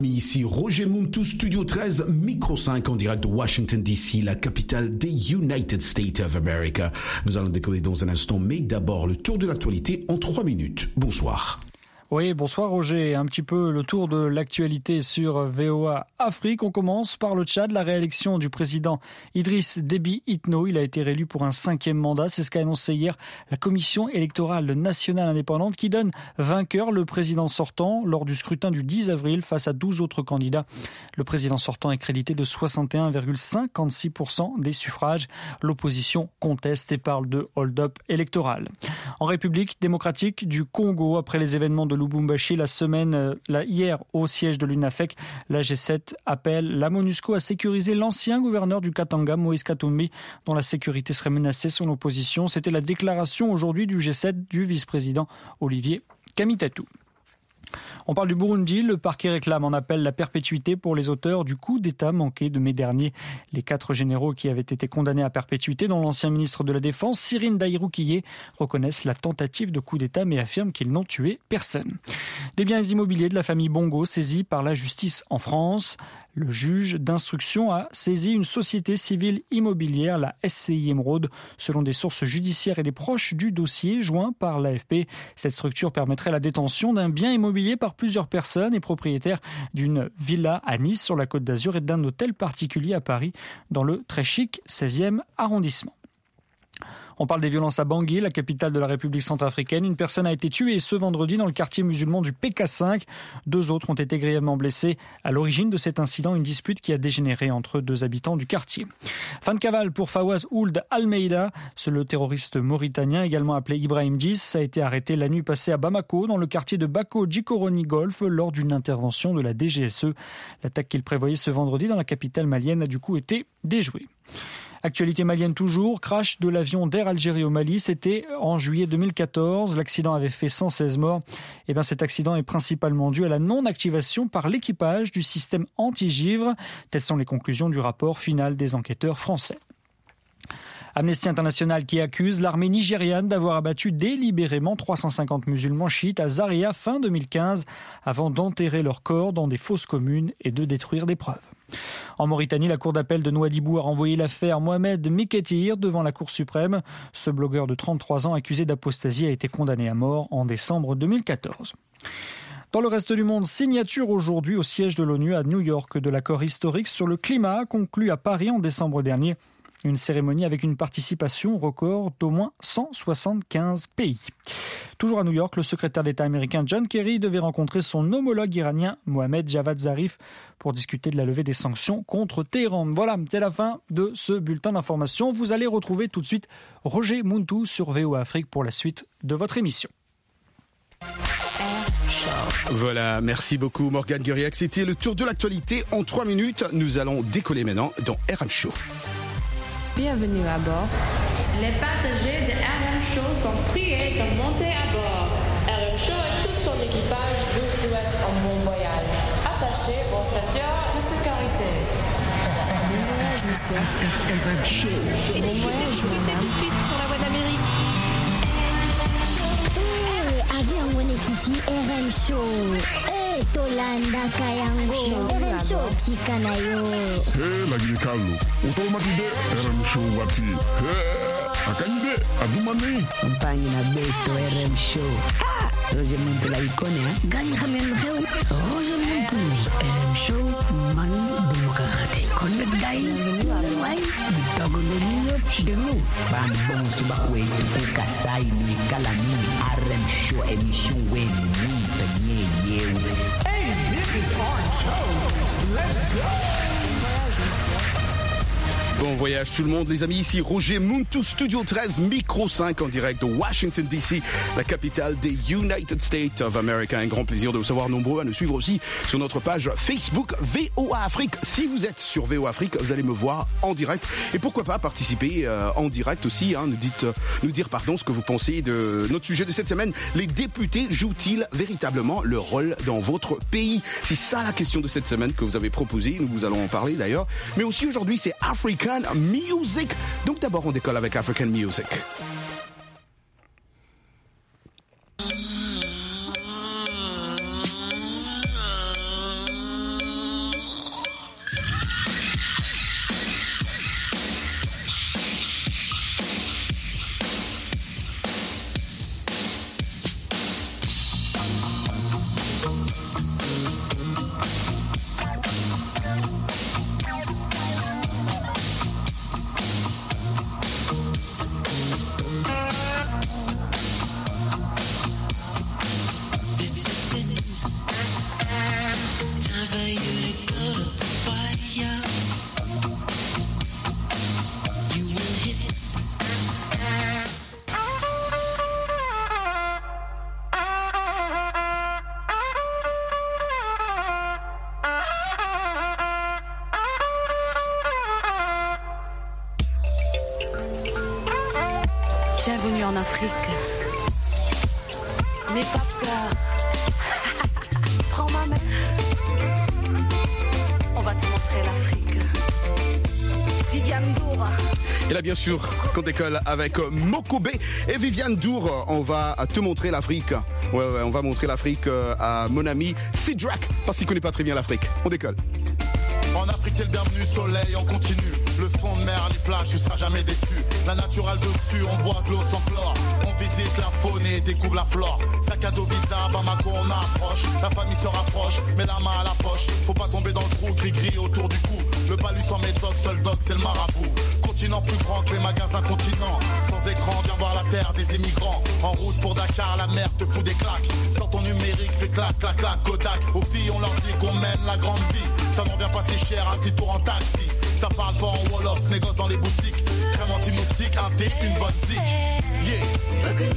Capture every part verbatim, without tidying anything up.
Ici Roger Muntu, Studio treize, Micro cinq en direct de Washington D C, la capitale des United States of America. Nous allons décoller dans un instant, mais d'abord le tour de l'actualité en trois minutes. Bonsoir. Oui, bonsoir Roger. Un petit peu le tour de l'actualité sur V O A Afrique. On commence par le Tchad, la réélection du président Idriss Déby Itno. Il a été réélu pour un cinquième mandat. C'est ce qu'a annoncé hier la Commission électorale nationale indépendante qui donne vainqueur le président sortant lors du scrutin du dix avril face à douze autres candidats. Le président sortant est crédité de soixante et un virgule cinquante-six pour cent des suffrages. L'opposition conteste et parle de hold-up électoral. En République démocratique du Congo, après les événements de Lubumbashi la semaine, là, hier au siège de l'UNAFEC, la G sept appelle la MONUSCO à sécuriser l'ancien gouverneur du Katanga, Moïse Katumbi, dont la sécurité serait menacée selon l'opposition. C'était la déclaration aujourd'hui du G sept du vice-président Olivier Kamitatou. On parle du Burundi. Le parquet réclame en appel la perpétuité pour les auteurs du coup d'État manqué de mai dernier. Les quatre généraux qui avaient été condamnés à perpétuité, dont l'ancien ministre de la Défense, Cyrine Daïroukié, reconnaissent la tentative de coup d'État mais affirment qu'ils n'ont tué personne. Des biens immobiliers de la famille Bongo saisis par la justice en France. Le juge d'instruction a saisi une société civile immobilière, la S C I Émeraude, selon des sources judiciaires et des proches du dossier joint par l'A F P. Cette structure permettrait la détention d'un bien immobilier par plusieurs personnes et propriétaires d'une villa à Nice sur la Côte d'Azur et d'un hôtel particulier à Paris dans le très chic seizième arrondissement. On parle des violences à Bangui, la capitale de la République centrafricaine. Une personne a été tuée ce vendredi dans le quartier musulman du P K cinq. Deux autres ont été grièvement blessés. À l'origine de cet incident, une dispute qui a dégénéré entre deux habitants du quartier. Fin de cavale pour Fawaz Ould Almeida. C'est le terroriste mauritanien, également appelé Ibrahim Djiss, a été arrêté la nuit passée à Bamako, dans le quartier de Bako Djikoroni Golf, lors d'une intervention de la D G S E. L'attaque qu'il prévoyait ce vendredi dans la capitale malienne a du coup été déjouée. Actualité malienne toujours, crash de l'avion d'Air Algérie au Mali, c'était en juillet deux mille quatorze, l'accident avait fait cent seize morts. Et bien cet accident est principalement dû à la non-activation par l'équipage du système anti-givre. Telles sont les conclusions du rapport final des enquêteurs français. Amnesty International qui accuse l'armée nigériane d'avoir abattu délibérément trois cent cinquante musulmans chiites à Zaria fin deux mille quinze avant d'enterrer leurs corps dans des fosses communes et de détruire des preuves. En Mauritanie, la cour d'appel de Nouadhibou a renvoyé l'affaire Mohamed Miketir devant la Cour suprême. Ce blogueur de trente-trois ans accusé d'apostasie a été condamné à mort en décembre deux mille quatorze. Dans le reste du monde, signature aujourd'hui au siège de l'ONU à New York de l'accord historique sur le climat conclu à Paris en décembre dernier. Une cérémonie avec une participation record d'au moins cent soixante-quinze pays. Toujours à New York, le secrétaire d'État américain John Kerry devait rencontrer son homologue iranien Mohamed Javad Zarif pour discuter de la levée des sanctions contre Téhéran. Voilà, c'est la fin de ce bulletin d'information. Vous allez retrouver tout de suite Roger Muntu sur V O A Afrique pour la suite de votre émission. Voilà, merci beaucoup Morgane Guiriac. C'était le tour de l'actualité en trois minutes. Nous allons décoller maintenant dans R M Show. Bienvenue à bord. Les passagers de R M Show sont priés de monter à bord. R M Show et tout son équipage vous souhaitent un bon voyage. Attachez vos ceintures de sécurité. Bon voyage, monsieur. R M Show. Bon voyage, madame. Tout de suite sur la voie d'Amérique. Hey, avion Wenekiti R M Show. Hey, Tolanda Kayango. R M Show Tikanayo. Hey, lagi Carlo. Automatide R M Show wati. Hey, akanyide adumani. Compagnie na Beto R M Show. Ah, Roger Muntu la icône, hein. Gagne Hamem Reu. Roger Muntu. R M Show man démocratique. Connect Dai. Wai, Togo de Nino de nous. Ban bon subakwe tu kasai ni kalani R M Show émission wen ni tanye yeu. Hey, this is R M Show. Let's go. Bon voyage tout le monde les amis, ici Roger Muntu, Studio treize, Micro cinq en direct de Washington D C, la capitale des United States of America. Un grand plaisir de vous savoir nombreux à nous suivre aussi sur notre page Facebook V O A Afrique. Si vous êtes sur V O A Afrique, vous allez me voir en direct et pourquoi pas participer euh, en direct aussi, hein, nous, dites, euh, nous dire pardon ce que vous pensez de notre sujet de cette semaine. Les députés jouent-ils véritablement leur rôle dans votre pays? C'est ça la question de cette semaine que vous avez proposée, nous vous allons en parler d'ailleurs. Mais aussi aujourd'hui c'est African Music. Donc d'abord on décolle avec African Music. Bienvenue en Afrique. N'aie pas peur. Prends ma main. On va te montrer l'Afrique. Viviane Dour. Et là, bien sûr, qu'on décolle avec Mokobé et Viviane Dour. On va te montrer l'Afrique. Ouais, ouais, on va montrer l'Afrique à mon ami Sidrak, parce qu'il connaît pas très bien l'Afrique. On décolle. En Afrique, t'es le bienvenu, soleil, on continue. Le fond de mer, les plages, tu seras jamais déçu. La naturelle dessus, on boit de l'eau sans chlore. On visite la faune et découvre la flore. Sac à dos, visa, Bamako, on approche. La famille se rapproche, met la main à la poche. Faut pas tomber dans le trou, gris-gris autour du cou. Le palus en médoc, seul doc, c'est le marabout. Continent plus grand que les magasins continents. Sans écran, viens voir la terre des immigrants. En route pour Dakar, la mer te fout des claques. Sors ton numérique, fais clac, clac, clac, Kodak. Aux filles, on leur dit qu'on mène la grande vie. Ça n'en vient pas si cher, un petit tour en taxi. Ça parle pas en Wolof, négoce dans les boutiques. Crème anti-moustique, un thé, une bonne zik. Yeah.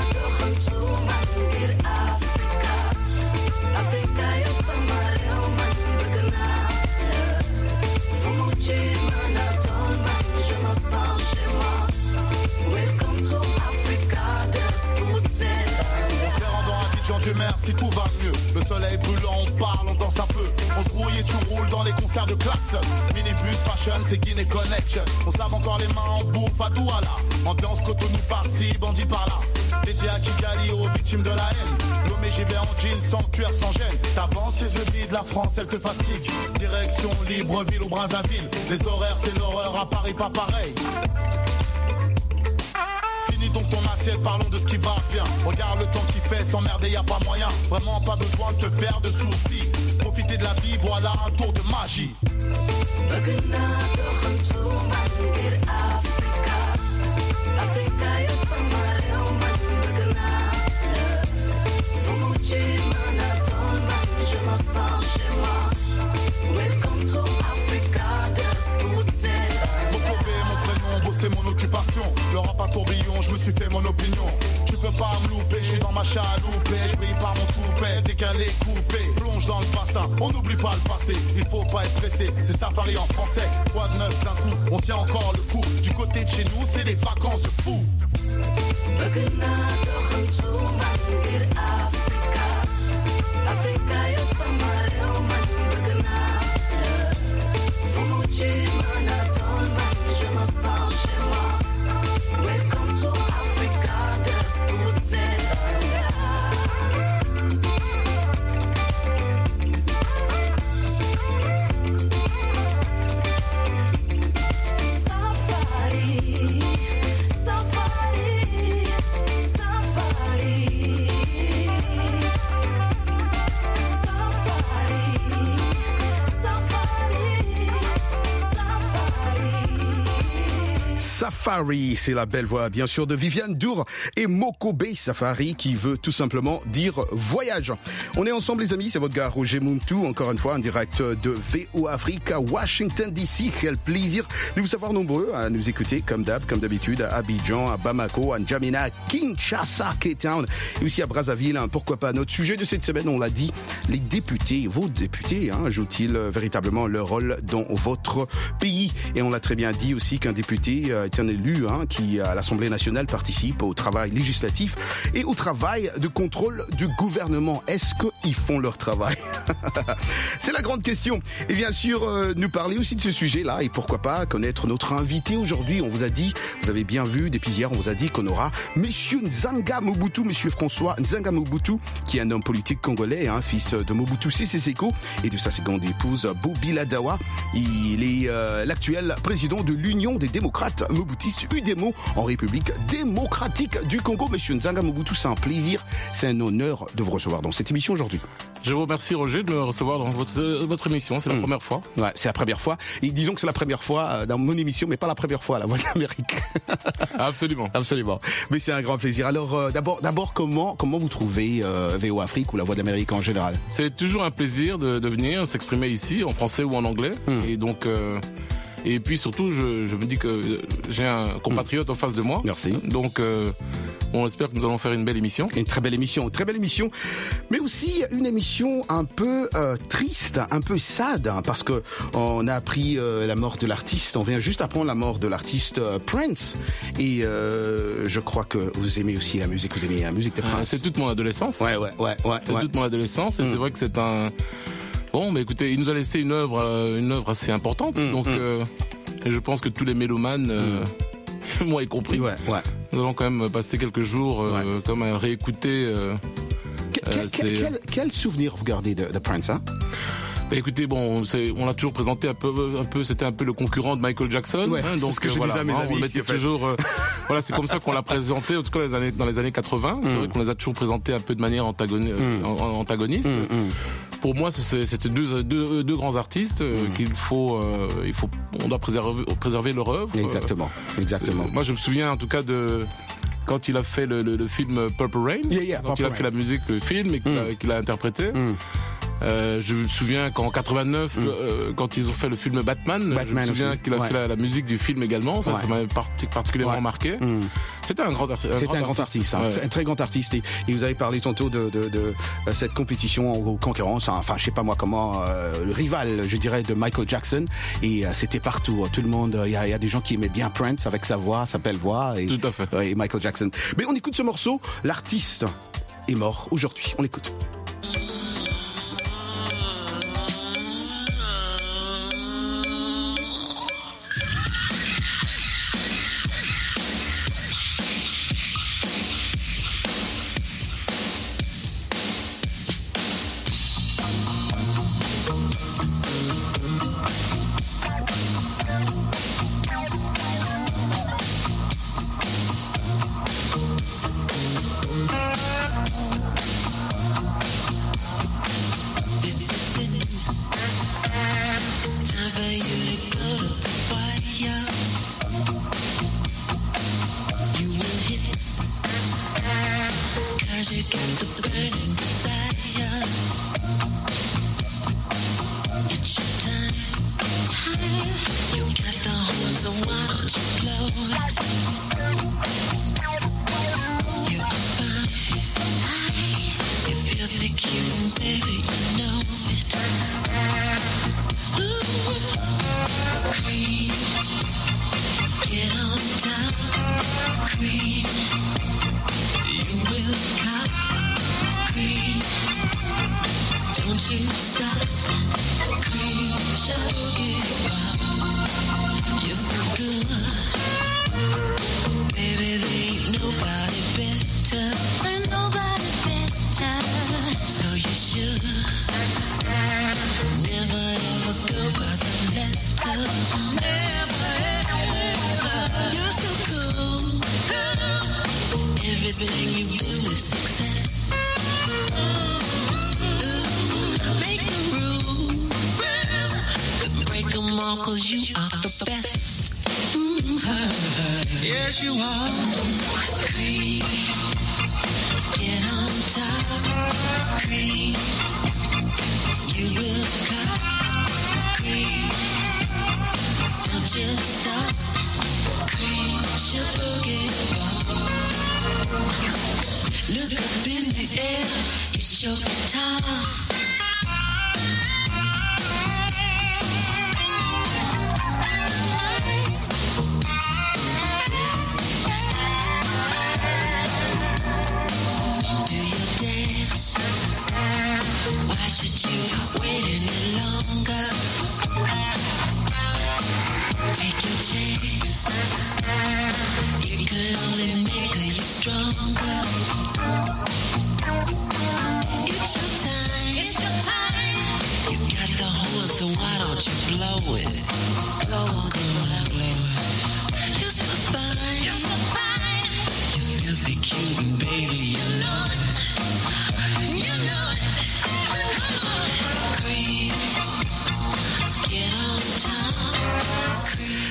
Je me sens chez moi. Welcome to Africa, de toutes ces langues. Dieu merci, tout va mieux. Le soleil brûlant, on parle, on danse un peu. On se brouille et tu roules dans les concerts de Klaxon. Minibus, fashion, c'est Guinée Connection. On se lave encore les mains, on bouffe à Douala. Ambiance Cotonou par-ci, bandit par-là. Dédié à Kigali, aux victimes de la haine. L'homme j'y vais en jean, sans cuir, sans gêne. T'avances les yeux de la France, elle te fatigue. Direction Libreville ou Brazzaville. Les horaires, c'est l'horreur, à Paris, pas pareil. Fini donc ton assiette, parlons de ce qui va bien. Regarde le temps qu'il fait, s'emmerder, y a pas moyen. Vraiment pas besoin de te faire de soucis. Profiter de la vie, voilà un tour de magie. Je me sens chez moi. Welcome to Africa, de toutes ces langues. Mon pauvre, mon prénom, bosser mon occupation. Le rap à tourbillon, je me suis fait mon opinion. Tu peux pas me louper, je suis dans ma chaloupe. Je brille par mon toupet, décalé, coupé. Plonge dans le bassin, on n'oublie pas le passé. Il faut pas être pressé, c'est Safari en français. Quoi de neuf, d'un coup, on tient encore le coup. Du côté de chez nous, c'est des vacances de fou. Africa, you're somewhere else, man. Je me sens chez moi. Welcome to Africa, de toutes ces langues. Safari, safari, safari. Safari, c'est la belle voix bien sûr de Viviane Dour et Mokobé Safari qui veut tout simplement dire voyage. On est ensemble les amis, c'est votre gars Roger Muntu, encore une fois en direct de V O Afrique à Washington D C. Quel plaisir de vous savoir nombreux à nous écouter comme d'hab, comme d'habitude à Abidjan, à Bamako, à N'Djamena, à Kinshasa, Cape Town et aussi à Brazzaville. Hein, pourquoi pas. Notre sujet de cette semaine, on l'a dit, les députés, vos députés, hein, jouent-ils véritablement leur rôle dans votre pays? Et on l'a très bien dit aussi qu'un député est un élu hein, qui à l'Assemblée nationale participe au travail législatif et au travail de contrôle du gouvernement. Est-ce qu'ils font leur travail? C'est la grande question. Et bien sûr, euh, nous parler aussi de ce sujet-là et pourquoi pas connaître notre invité aujourd'hui. On vous a dit, vous avez bien vu depuis hier, on vous a dit qu'on aura Monsieur Nzanga Mobutu, Monsieur François Nzanga Mobutu, qui est un homme politique congolais, hein, fils de Mobutu Sese Seko et de sa seconde épouse Bobila Dawa. Il est euh, l'actuel président de l'Union des démocrates mobutistes, U D E M O, en République démocratique du Congo. Monsieur Nzanga Mobutu, c'est un plaisir, c'est un honneur de vous recevoir dans cette émission aujourd'hui. Je vous remercie Roger de me recevoir dans votre, votre émission, c'est la mmh. première fois. Ouais, c'est la première fois. Et disons que c'est la première fois dans mon émission, mais pas la première fois à la Voix de l'Amérique. Absolument. Absolument. Mais c'est un grand plaisir. Alors euh, d'abord, d'abord comment comment vous trouvez euh, V O Afrique ou la Voix de l'Amérique en général? C'est toujours un plaisir de, de venir s'exprimer ici en français ou en anglais. Mmh. Et donc euh, et puis surtout, je, je me dis que j'ai un compatriote mmh. en face de moi. Merci. Donc euh, On espère que nous allons faire une belle émission. Une très belle émission, une très belle émission, mais aussi une émission un peu euh, triste, un peu sad, hein, parce que on a appris euh, la mort de l'artiste. On vient juste apprendre la mort de l'artiste euh, Prince, et euh, je crois que vous aimez aussi la musique. Vous aimez la musique de Prince. Euh, c'est toute mon adolescence. Ouais, ouais, ouais, ouais. C'est ouais. toute mon adolescence, et mm. c'est vrai que c'est un. Bon, mais écoutez, il nous a laissé une œuvre, euh, une œuvre assez importante, mm, donc. Mm. Euh, et je pense que tous les mélomanes. Euh, mm. Moi y compris. Ouais, ouais. Nous allons quand même passer quelques jours euh, ouais. comme à réécouter. Euh, quel, euh, quel, quel, quel souvenir vous gardez de, de Prince, hein? Bah écoutez, bon, c'est, on l'a toujours présenté un peu, un peu, c'était un peu le concurrent de Michael Jackson. Ouais, hein, donc c'est ce que je voilà, disais à mes hein, amis. On mettait toujours, euh, voilà, c'est comme ça qu'on l'a présenté, en tout cas dans les années, dans les années quatre-vingts. C'est mm. vrai qu'on les a toujours présentés un peu de manière antagoni- mm. antagoniste. Mm, mm. Pour moi, c'était deux, deux, deux grands artistes mm. qu'il faut, euh, il faut, on doit préserver, préserver leur œuvre. Exactement, exactement. Moi, je me souviens en tout cas de. Quand il a fait le, le, le film Purple Rain, yeah, yeah, quand Purple il a Rain. fait la musique, le film, et qu'il, mm. a, qu'il a interprété. Mm. Euh, je me souviens qu'en quatre-vingt-neuf, mm. euh, quand ils ont fait le film Batman, Batman je me souviens aussi. qu'il a ouais. fait la, la musique du film également. Ça, ouais. ça m'avait partic- particulièrement ouais. marqué. Mm. C'était un grand, arti- un C'était grand un grand artiste, artiste, ouais. un, un très grand artiste. Et, et vous avez parlé tantôt de, de, de, de cette compétition en concurrence. Enfin, je sais pas moi comment, euh, le rival, je dirais, de Michael Jackson. Et euh, c'était partout. Tout le monde. Il y, y a des gens qui aimaient bien Prince avec sa voix, sa belle voix. Et, Tout à fait. Et Michael Jackson. Mais on écoute ce morceau. L'artiste est mort aujourd'hui. On l'écoute.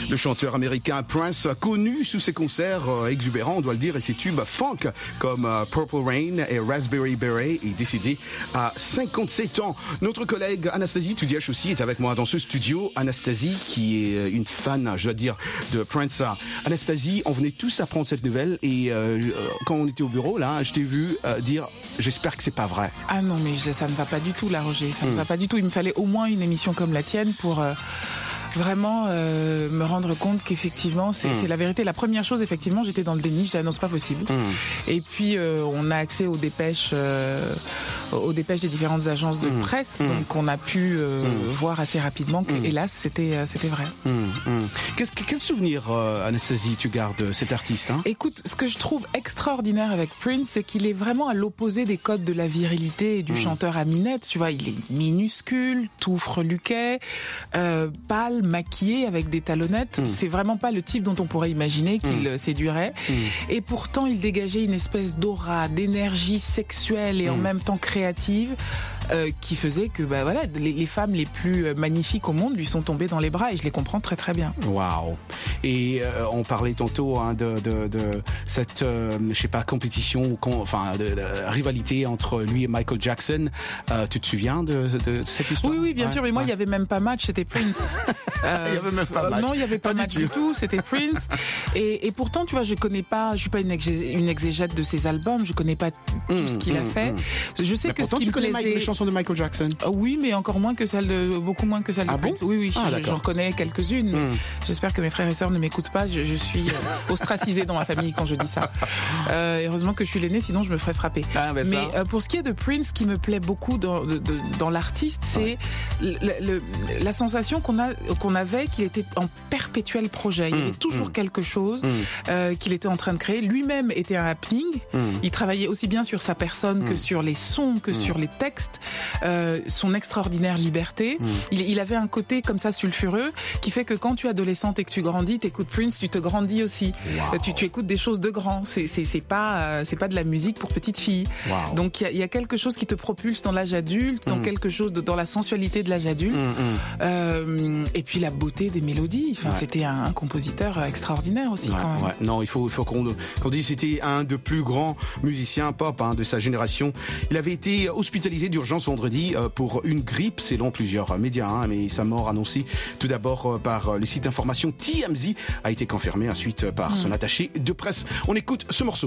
Le chanteur américain Prince, connu sous ses concerts euh, exubérants, on doit le dire, et ses tubes funk comme euh, Purple Rain et Raspberry Beret, est décédé à cinquante-sept ans. Notre collègue Anastasie Toudiach aussi est avec moi dans ce studio. Anastasie, qui est une fan, je dois dire, de Prince. Anastasie, on venait tous apprendre cette nouvelle et euh, quand on était au bureau, là, je t'ai vu euh, dire « j'espère que c'est pas vrai ». Ah non, mais je, ça ne va pas du tout, là, Roger. Ça Mm. ne va pas du tout. Il me fallait au moins une émission comme la tienne pour... Euh... vraiment euh, me rendre compte qu'effectivement c'est, mmh. c'est la vérité. La première chose, effectivement, j'étais dans le déni, je dis ah non, c'est pas possible. Mmh. Et puis euh, on a accès aux dépêches, euh, aux dépêches des différentes agences de mmh. presse, mmh. donc on a pu euh, mmh. voir assez rapidement que, mmh. hélas, c'était euh, c'était vrai. Mmh. Mmh. Qu'est-ce, quel souvenir, euh, Anastasie, tu gardes de cet artiste hein? Écoute, ce que je trouve extraordinaire avec Prince, c'est qu'il est vraiment à l'opposé des codes de la virilité et du mmh. chanteur à minette. Tu vois, il est minuscule, tout freluquet, euh, pâle, maquillé avec des talonnettes. Mmh. C'est vraiment pas le type dont on pourrait imaginer qu'il mmh. séduirait. Mmh. Et pourtant, il dégageait une espèce d'aura, d'énergie sexuelle et mmh. en même temps créative euh, qui faisait que bah, voilà, les, les femmes les plus magnifiques au monde lui sont tombées dans les bras et je les comprends très très bien. Waouh. Et euh, on parlait tantôt hein, de, de, de cette, euh, je sais pas, compétition ou con, enfin de, de rivalité entre lui et Michael Jackson. Euh, tu te souviens de, de cette histoire? Oui, oui, bien ouais, sûr. Mais moi, il ouais. y avait même pas match. C'était Prince. Euh, il y avait même pas match. Non, il y avait pas, pas match du tout. tout c'était Prince. Et, et pourtant, tu vois, je connais pas. Je suis pas une, exé, une exégète de ses albums. Je connais pas tout mmh, ce qu'il mmh, a fait. Mmh. Je sais mais que pourtant, ce qui tu me connais plaisait... les chansons de Michael Jackson. Euh, oui, mais encore moins que celle de, beaucoup moins que celle ah de Prince. Bon oui, oui, ah, je, j'en connais quelques-unes. Mmh. J'espère que mes frères et sœurs ne m'écoutent pas. Je, je suis euh, ostracisée dans ma famille quand je dis ça. Euh, heureusement que je suis l'aînée, sinon je me ferais frapper. Ah, ben mais ça. Euh, pour ce qui est de Prince, ce qui me plaît beaucoup dans, de, de, dans l'artiste, c'est ouais. le, le, la sensation qu'on a, qu'on avait qu'il était en perpétuel projet. Il y avait mmh, toujours mmh. quelque chose mmh. euh, qu'il était en train de créer. Lui-même était un happening. Mmh. Il travaillait aussi bien sur sa personne mmh. que sur les sons, que mmh. sur les textes. Euh, son extraordinaire liberté. Mmh. Il, il avait un côté comme ça sulfureux qui fait que quand tu es adolescente et que tu grandis, t'écoutes Prince, tu te grandis aussi. Wow. Tu, tu écoutes des choses de grand. C'est, c'est, c'est pas, euh, c'est pas de la musique pour petites filles. Wow. Donc il y, y a quelque chose qui te propulse dans l'âge adulte, dans mmh. quelque chose de, dans la sensualité de l'âge adulte. Mmh. Euh, et puis la beauté des mélodies. Enfin, ouais. C'était un, un compositeur extraordinaire aussi ouais, quand même. Ouais. Non, il faut, il faut qu'on, qu'on dise c'était un des plus grands musiciens pop hein, de sa génération. Il avait été hospitalisé d'urgence vendredi euh, pour une grippe, selon plusieurs médias, hein, mais sa mort annoncée tout d'abord euh, par le site d'information T M Z a été confirmée ensuite par mmh. son attaché de presse. On écoute ce morceau.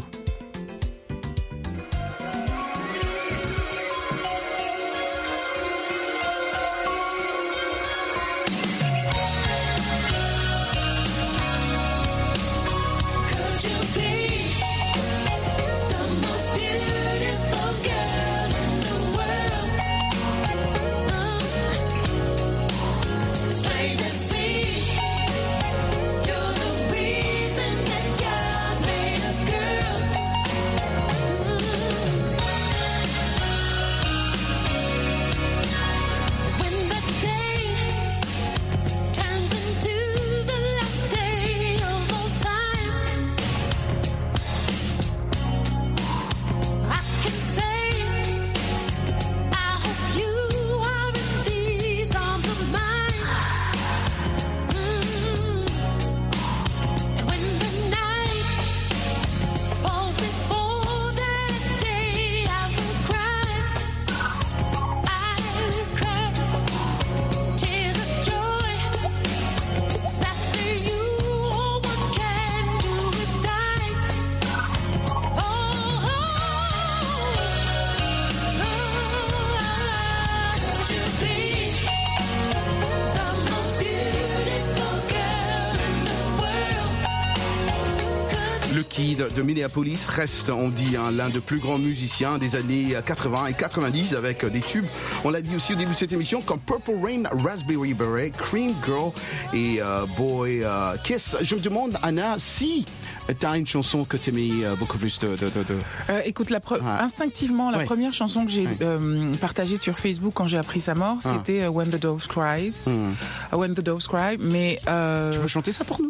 De Minneapolis reste, on dit, hein, l'un des plus grands musiciens des années quatre-vingts et quatre-vingt-dix avec des tubes. On l'a dit aussi au début de cette émission comme Purple Rain, Raspberry Beret, Cream Girl et euh, Boy euh, Kiss. Je me demande, Anna, si t'as une chanson que t'aimais euh, beaucoup plus de... de, de, de... Euh, écoute, la pre- ouais. instinctivement, la ouais. première chanson que j'ai ouais. euh, partagée sur Facebook quand j'ai appris sa mort, c'était ah. When the Dove Cries. Mm. When the Dove Cry, mais... Euh... Tu peux chanter ça pour nous?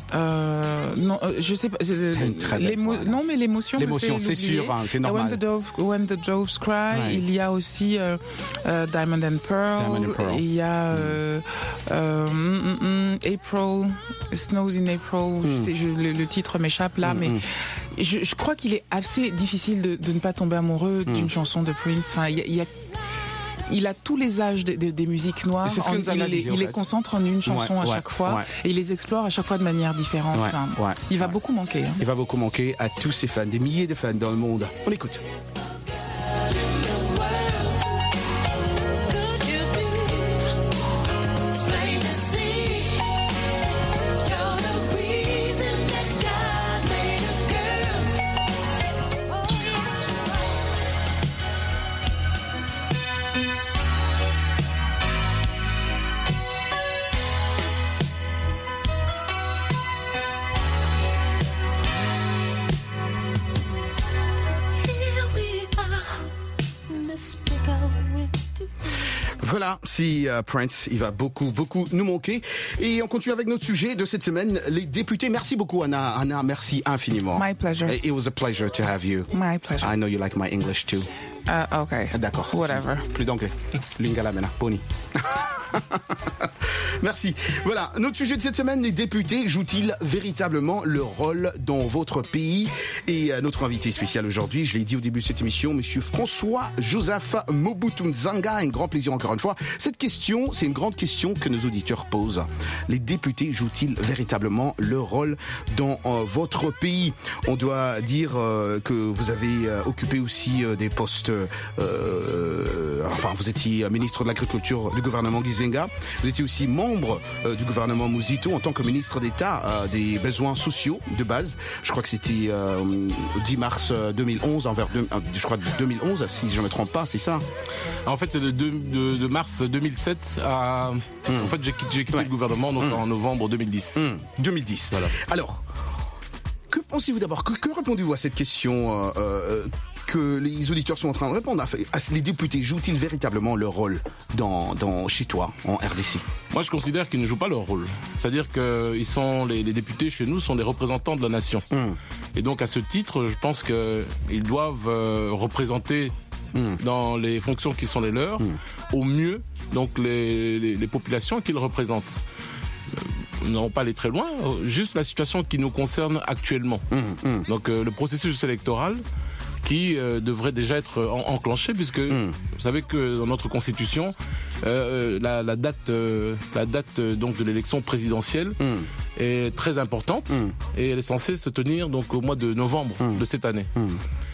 Euh, non, euh, je sais pas. L'émo... Non, mais l'émotion. L'émotion, c'est sûr, hein, c'est normal. When the, Dove, when the Doves Cry, ouais. Il y a aussi euh, euh, Diamond and Pearl. Diamond and Pearl. Il y a euh, euh, mm, mm, April, Snows in April. Mm. Je sais, je, le, le titre m'échappe là, mm, mais mm. Je, je crois qu'il est assez difficile de, de ne pas tomber amoureux mm. d'une chanson de Prince. Enfin, il y a, il y a Il a tous les âges des, des, des musiques noires. C'est ce que en, il, disait, il les concentre en une chanson ouais, à chaque ouais, fois ouais. Et il les explore à chaque fois de manière différente. Ouais, enfin, ouais, il va ouais. beaucoup manquer. Hein. Il va beaucoup manquer à tous ses fans, des milliers de fans dans le monde. On écoute. Voilà, si uh, Prince, il va beaucoup, beaucoup nous manquer. Et on continue avec notre sujet de cette semaine, les députés. Merci beaucoup, Anna. Anna, merci infiniment. My pleasure. It was a pleasure to have you. My pleasure. I know you like my English too. Uh, okay. D'accord. Whatever. Plus d'anglais. Lingala mena. Pony. Merci. Voilà, notre sujet de cette semaine, les députés jouent-ils véritablement leur rôle dans votre pays? Et euh, notre invité spécial aujourd'hui, je l'ai dit au début de cette émission, monsieur François-Joseph Mobutu Nzanga, un grand plaisir encore une fois. Cette question, c'est une grande question que nos auditeurs posent. Les députés jouent-ils véritablement leur rôle dans euh, votre pays? On doit dire euh, que vous avez euh, occupé aussi euh, des postes, euh, enfin vous étiez ministre de l'Agriculture du gouvernement Gizenga, vous étiez aussi membre euh, du gouvernement Muzito en tant que ministre d'État euh, des besoins sociaux de base. Je crois que c'était euh, dix mars deux mille onze, envers deux, je crois deux mille onze, si je ne me trompe pas, c'est ça? En fait, c'est de, de, de mars deux mille sept à... Mmh. En fait, j'ai quitté, j'ai quitté ouais. le gouvernement donc mmh. en novembre deux mille dix. Mmh. deux mille dix, voilà. Alors, que pensez-vous d'abord? Que, que répondez-vous à cette question euh, euh, que les auditeurs sont en train de répondre? Les députés jouent-ils véritablement leur rôle dans, dans, chez toi, en R D C? Moi, je considère qu'ils ne jouent pas leur rôle. C'est-à-dire que ils sont, les, les députés chez nous sont des représentants de la nation. Mmh. Et donc, à ce titre, je pense qu'ils doivent euh, représenter mmh. dans les fonctions qui sont les leurs, mmh. au mieux donc les, les, les populations qu'ils représentent. Nous n'allons pas aller très loin, juste la situation qui nous concerne actuellement. Mmh. Mmh. Donc, euh, le processus électoral qui euh, devrait déjà être en, enclenché, puisque mmh. vous savez que dans notre constitution, euh, la, la date, euh, la date euh, donc de l'élection présidentielle mmh. est très importante mmh. et elle est censée se tenir donc au mois de novembre mmh. de cette année. Mmh.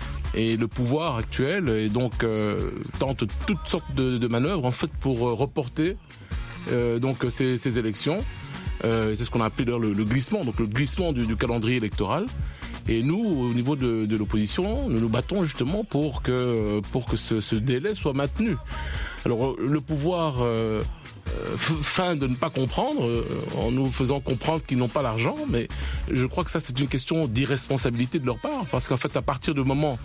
Et le pouvoir actuel et donc euh, tente toutes sortes de, de manœuvres en fait pour euh, reporter euh, donc ces, ces élections. Euh, c'est ce qu'on a appelé d'ailleurs le, le glissement, donc le glissement du, du calendrier électoral. Et nous, au niveau de, de l'opposition, nous nous battons justement pour que, pour que ce, ce délai soit maintenu. Alors le pouvoir euh, feint de ne pas comprendre, euh, en nous faisant comprendre qu'ils n'ont pas l'argent, mais je crois que ça c'est une question d'irresponsabilité de leur part, parce qu'en fait à partir du moment,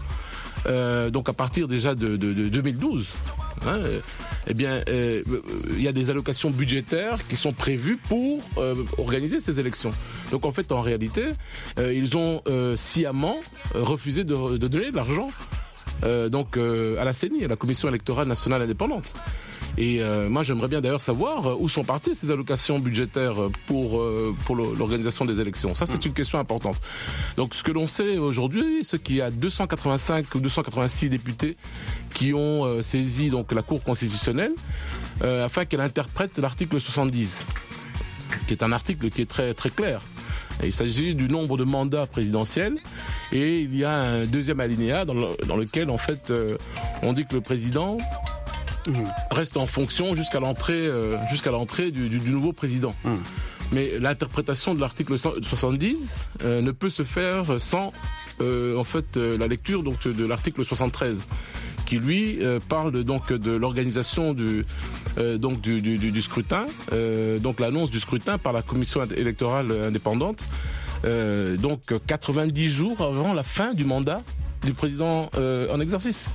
euh, donc à partir déjà de, de, de deux mille douze, hein, eh bien, euh, il y a des allocations budgétaires qui sont prévues pour euh, organiser ces élections. Donc en fait, en réalité, euh, ils ont euh, sciemment refusé de, de donner de l'argent euh, donc euh, à la C E N I, à la Commission électorale nationale indépendante. Et euh, moi, j'aimerais bien d'ailleurs savoir où sont parties ces allocations budgétaires pour euh, pour l'organisation des élections. Ça, c'est une question importante. Donc, ce que l'on sait aujourd'hui, c'est qu'il y a deux cent quatre-vingt-cinq ou deux cent quatre-vingt-six députés qui ont euh, saisi donc la Cour constitutionnelle euh, afin qu'elle interprète l'article soixante-dix, qui est un article qui est très très clair. Et il s'agit du nombre de mandats présidentiels et il y a un deuxième alinéa dans, le, dans lequel en fait euh, on dit que le président Mmh. reste en fonction jusqu'à l'entrée, euh, jusqu'à l'entrée du, du, du nouveau président. Mmh. Mais l'interprétation de l'article soixante-dix euh, ne peut se faire sans euh, en fait euh, la lecture donc de l'article soixante-treize, qui lui euh, parle de, donc de l'organisation du euh, donc du, du, du scrutin, euh, donc l'annonce du scrutin par la commission électorale indépendante, euh, donc quatre-vingt-dix jours avant la fin du mandat du président euh, en exercice.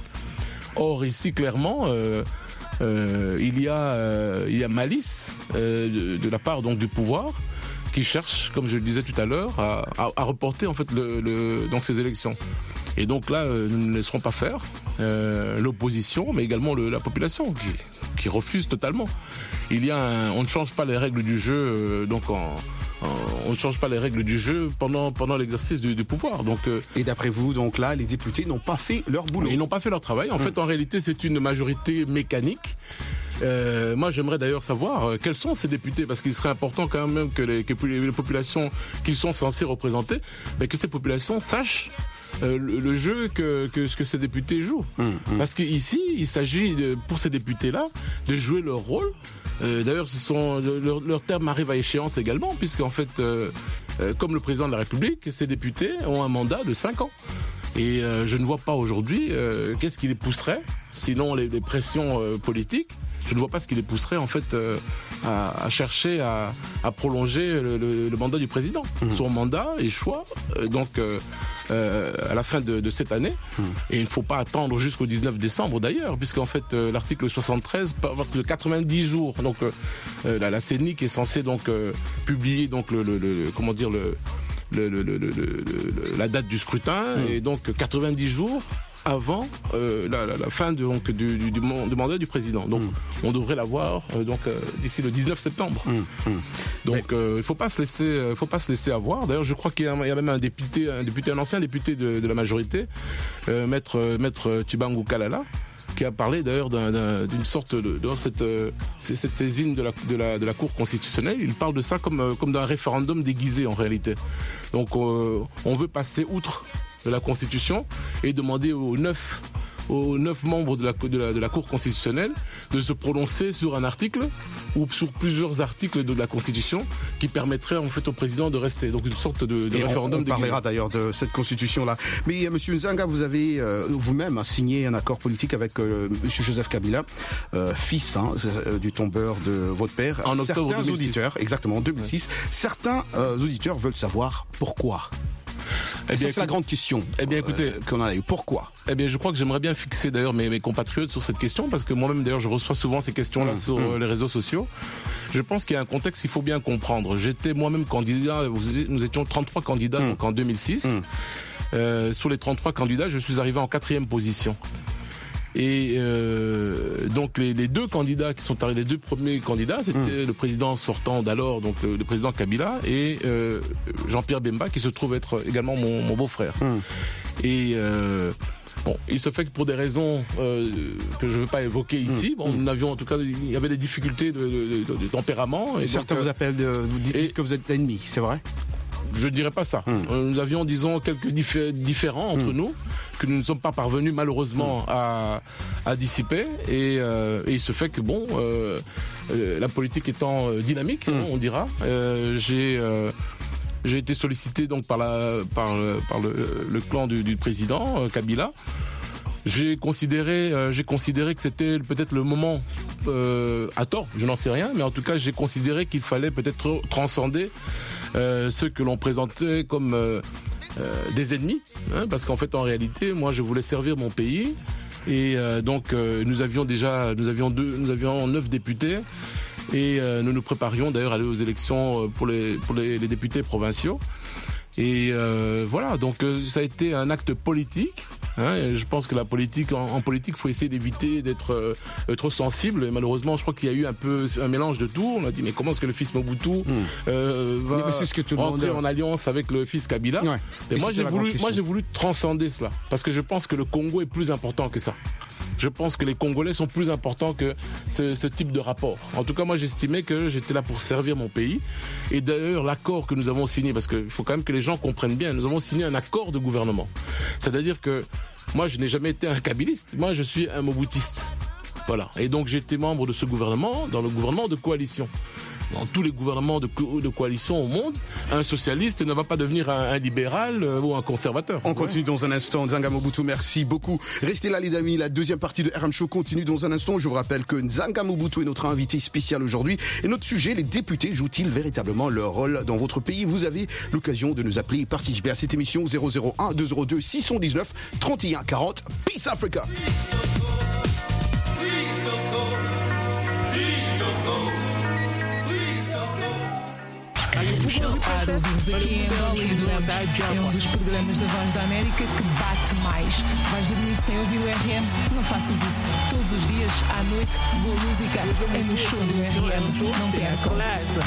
Or ici clairement euh, euh, il y a euh, il y a malice euh, de, de la part donc du pouvoir qui cherche, comme je le disais tout à l'heure, à, à, à reporter en fait le, le, donc ces élections. Et donc là, euh, nous ne laisserons pas faire euh, l'opposition, mais également le, la population qui, qui refuse totalement. Il y a un, on ne change pas les règles du jeu, euh, donc en, en, on ne change pas les règles du jeu pendant pendant l'exercice du, du pouvoir. Donc euh, et d'après vous, donc là, les députés n'ont pas fait leur boulot. Ils n'ont pas fait leur travail. En mmh. fait, en réalité, c'est une majorité mécanique. Euh, moi, j'aimerais d'ailleurs savoir euh, quels sont ces députés, parce qu'il serait important quand même que les, que les populations qu'ils sont censés représenter, mais que ces populations sachent euh, le, le jeu que, que, que ces députés jouent. Mmh, mmh. Parce qu'ici, il s'agit de, pour ces députés-là de jouer leur rôle. Euh, d'ailleurs, ce sont, leur, leur terme arrive à échéance également, puisqu'en fait, euh, euh, comme le président de la République, ces députés ont un mandat de cinq ans. Et euh, je ne vois pas aujourd'hui euh, qu'est-ce qui les pousserait, sinon les, les pressions euh, politiques. Je ne vois pas ce qui les pousserait en fait euh, à, à chercher à, à prolonger le, le, le mandat du président. Mmh. Son mandat échoua euh, donc euh, euh, à la fin de, de cette année. Mmh. Et il ne faut pas attendre jusqu'au dix-neuf décembre d'ailleurs, puisqu'en fait euh, l'article soixante-treize parle de quatre-vingt-dix jours. Donc euh, la, la C E N I C est censée donc euh, publier donc le, le, le comment dire le, le, le, le, le, le la date du scrutin mmh. et donc quatre-vingt-dix jours avant euh, la, la, la fin de, donc, du, du, du mandat du président. Donc, mmh. on devrait l'avoir euh, donc euh, d'ici le dix-neuf septembre. Mmh. Mmh. Donc, euh, il faut pas se laisser, euh, faut pas se laisser avoir. D'ailleurs, je crois qu'il y a, il y a même un député, un député, un ancien député de, de la majorité, euh, maître, maître Tshibangou Kalala, qui a parlé d'ailleurs d'un, d'un, d'une sorte de, de cette, euh, cette saisine de la, de, la, de la Cour constitutionnelle. Il parle de ça comme, comme d'un référendum déguisé en réalité. Donc, euh, on veut passer outre de la Constitution et demander aux neuf, aux neuf membres de la, de, la, de la Cour constitutionnelle de se prononcer sur un article ou sur plusieurs articles de la Constitution qui permettraient en fait au président de rester. Donc une sorte de, de et référendum. On, on parlera d'ailleurs de cette Constitution-là. Mais euh, Monsieur Nzanga, vous avez euh, vous-même signé un accord politique avec euh, Monsieur Joseph Kabila, euh, fils hein, euh, du tombeur de votre père. En octobre Certains deux mille six. Auditeurs, exactement en deux mille six, ouais. Certains euh, auditeurs veulent savoir pourquoi. Eh bien, ça, c'est la grande question. Eh bien, écoutez, euh, qu'on a eu. Pourquoi ? Eh bien, je crois que j'aimerais bien fixer d'ailleurs mes, mes compatriotes sur cette question, parce que moi-même d'ailleurs, je reçois souvent ces questions-là mmh, sur mmh. les réseaux sociaux. Je pense qu'il y a un contexte qu'il faut bien comprendre. J'étais moi-même candidat. Nous étions trente-trois candidats mmh. donc en deux mille six. Mmh. Euh, sur les trente-trois candidats, je suis arrivé en quatrième position. Et euh, donc les, les deux candidats qui sont arrivés, les deux premiers candidats, c'était mmh. le président sortant d'alors, donc le, le président Kabila, et euh, Jean-Pierre Bemba, qui se trouve être également mon, mon beau-frère. Mmh. Et euh, bon, il se fait que pour des raisons euh, que je ne veux pas évoquer ici, mmh. bon, nous avions en tout cas, il y avait des difficultés de, de, de, de tempérament. Et certains donc, vous appellent, de, vous dites et, que vous êtes ennemis, c'est vrai ? Je ne dirais pas ça. Mmh. Nous avions, disons, quelques diffé- différends entre mmh. nous que nous ne sommes pas parvenus malheureusement mmh. à, à dissiper. Et, euh, et il se fait que, bon, euh, euh, la politique étant euh, dynamique, mmh. hein, on dira, euh, j'ai... Euh, j'ai été sollicité donc par, la, par, par le, le clan du, du président euh, Kabila. J'ai considéré, euh, j'ai considéré que c'était peut-être le moment, euh, à tort, je n'en sais rien, mais en tout cas j'ai considéré qu'il fallait peut-être transcender euh, ceux que l'on présentait comme euh, euh, des ennemis, hein, parce qu'en fait en réalité, moi je voulais servir mon pays et euh, donc euh, nous avions déjà, nous avions deux, nous avions neuf députés. Et euh, nous nous préparions d'ailleurs à aller aux élections pour les, pour les, les députés provinciaux. Et euh, voilà, donc euh, ça a été un acte politique. Hein, et je pense que la politique, en, en politique, il faut essayer d'éviter d'être euh, trop sensible. Et malheureusement, je crois qu'il y a eu un peu un mélange de tout. On a dit, mais comment est-ce que le fils Mobutu mmh. euh, va c'est ce que tout rentrer en alliance avec le fils Kabila ouais. Et, et moi, j'ai voulu, moi, j'ai voulu transcender cela. Parce que je pense que le Congo est plus important que ça. Je pense que les Congolais sont plus importants que ce, ce type de rapport. En tout cas, moi, j'estimais que j'étais là pour servir mon pays. Et d'ailleurs, l'accord que nous avons signé, parce qu'il faut quand même que les gens comprennent bien, nous avons signé un accord de gouvernement. C'est-à-dire que moi, je n'ai jamais été un kabiliste. Moi, je suis un mobutiste. Voilà. Et donc, j'ai été membre de ce gouvernement, dans le gouvernement de coalition. Dans tous les gouvernements de, co- de coalition au monde, un socialiste ne va pas devenir un, un libéral euh, ou un conservateur. On ouais. continue dans un instant. Nzanga Mobutu, merci beaucoup. Restez là les amis, la deuxième partie de R M Show continue dans un instant. Je vous rappelle que Nzanga Mobutu est notre invité spécial aujourd'hui. Et notre sujet, les députés jouent-ils véritablement leur rôle dans votre pays ? Vous avez l'occasion de nous appeler et participer à cette émission zéro zéro un deux zéro deux six cent dix-neuf trente et un quarante. Peace Africa. Para ouvimos aqui em Angola e durante é um dos programas da Voz da América que bate mais. Vais dormir sem ouvir o R M? Não faças isso. Todos os dias, à noite, boa música é no show do R M. Não percam.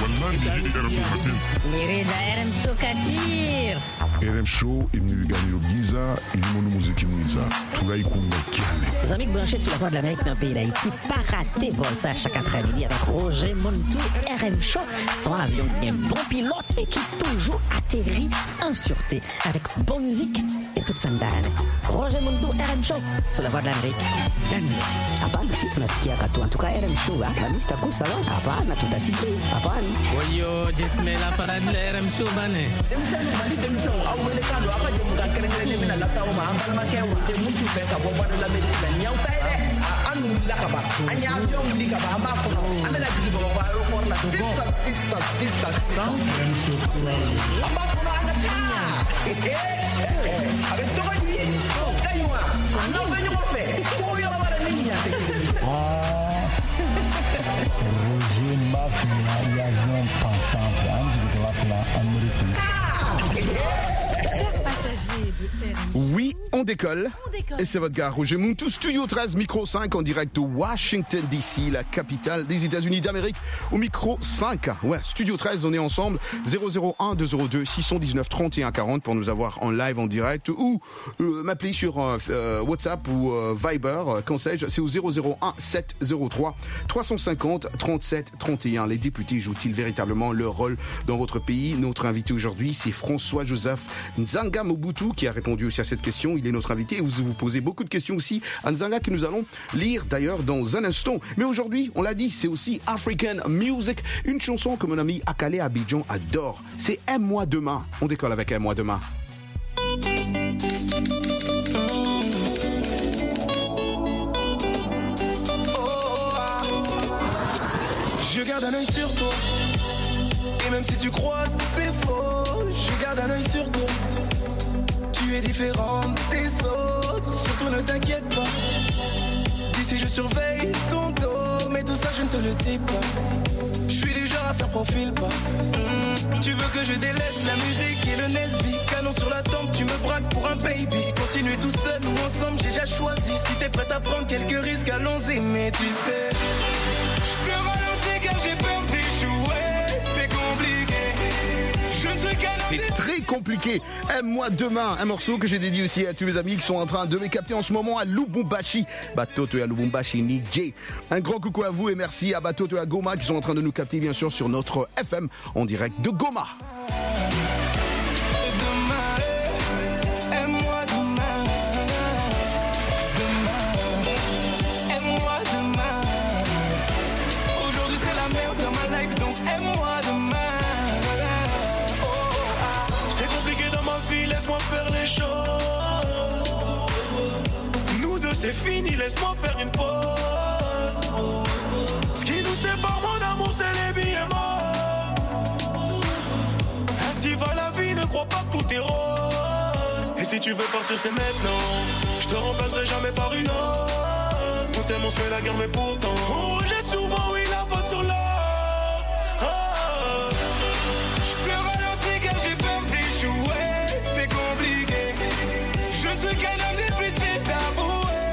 Querida R M Show Katir. R M Show est venu gagner le Giza et le monde musique Giza. Tout là, il compte Les amis branchés sur la voie de l'Amérique dans le pays d'Haïti, pas rater vol ça chaque après-midi avec Roger Montou, R M Show, son avion un bon pilote et qui toujours atterrit en sûreté avec bonne musique et toute sa dame. Roger Montou, R M Show sur la voie de l'Amérique. Hapana, si tunasikia katu. En tout cas, R M Show, la mista kusa wa. Hapana, tutasikia. Hapana. Wayo, jesmela parade la R M Show bane. Demisano mali demisano awele kando apa je muda kerengere mina la sawo ma ambal ma kewo te mutu fe ka bo bana la medina nyaw tay de anu la ka ba anya avion li ka ba amba ko amela jigi bo ba aéroport la sissa sissa sissa amba ko na ta avec so ni kaywa non venir mo fe ko yo ba la ligne te Roger Mafia, l'avion pensant de la américaine. Chers passagers de R M Show. Oui, on décolle. On décolle. Et c'est votre gars Roger Montou, Studio treize, Micro cinq en direct de Washington D C, la capitale des États-Unis d'Amérique, au Micro cinq. Ouais, Studio treize, on est ensemble. zéro zéro un deux zéro deux six un neuf trente et un quarante pour nous avoir en live, en direct, ou euh, m'appeler sur euh, WhatsApp ou euh, Viber, euh, quand sais-je, c'est au zéro zéro un sept zéro trois trois cent cinquante trente-sept trente et un. Les députés jouent-ils véritablement leur rôle dans votre pays? Notre invité aujourd'hui, c'est François-Joseph Nzanga Mobutu qui a répondu aussi à cette question. Il est notre invité et vous vous posez beaucoup de questions aussi à Nzanga que nous allons lire d'ailleurs dans un instant. Mais aujourd'hui, on l'a dit, c'est aussi African Music, une chanson que mon ami Akale Abidjan adore. C'est Aime-moi demain. On décolle avec Aime-moi demain. Je garde un œil sur toi. Et même si tu crois que c'est faux, je garde un œil sur toi. Tu es différente des autres, surtout ne t'inquiète pas. D'ici je surveille ton dos, mais tout ça je ne te le dis pas. Je suis du genre à faire profil pas. Mmh. Tu veux que je délaisse la musique et le Nesby. Canon sur la tempe, tu me braques pour un baby. Continuer tout seul ou ensemble, j'ai déjà choisi. Si t'es prête à prendre quelques risques, allons-y. Mais tu sais, je te ralentis car j'ai peur d'échouer. C'est compliqué. Je ne suis qu'un C'est très compliqué. Aime-moi demain, un morceau que j'ai dédié aussi à tous mes amis qui sont en train de me capter en ce moment à Lubumbashi. Batoto et à Lubumbashi, Niger. Un grand coucou à vous et merci à Batoto et à Goma qui sont en train de nous capter bien sûr sur notre F M en direct de Goma. C'est fini, laisse-moi faire une pause. Ce qui nous sépare, mon amour, c'est les billets morts. Ainsi va la vie, ne crois pas que tout est rose. Et si tu veux partir, c'est maintenant. Je te remplacerai jamais par une autre. On s'aime, on se fait la guerre, mais pourtant on rejette souvent, oui, la faute sur l'autre. Oh. Je te ralentis car j'ai peur d'échouer. C'est compliqué. Je ne suis qu'un homme difficile d'avouer.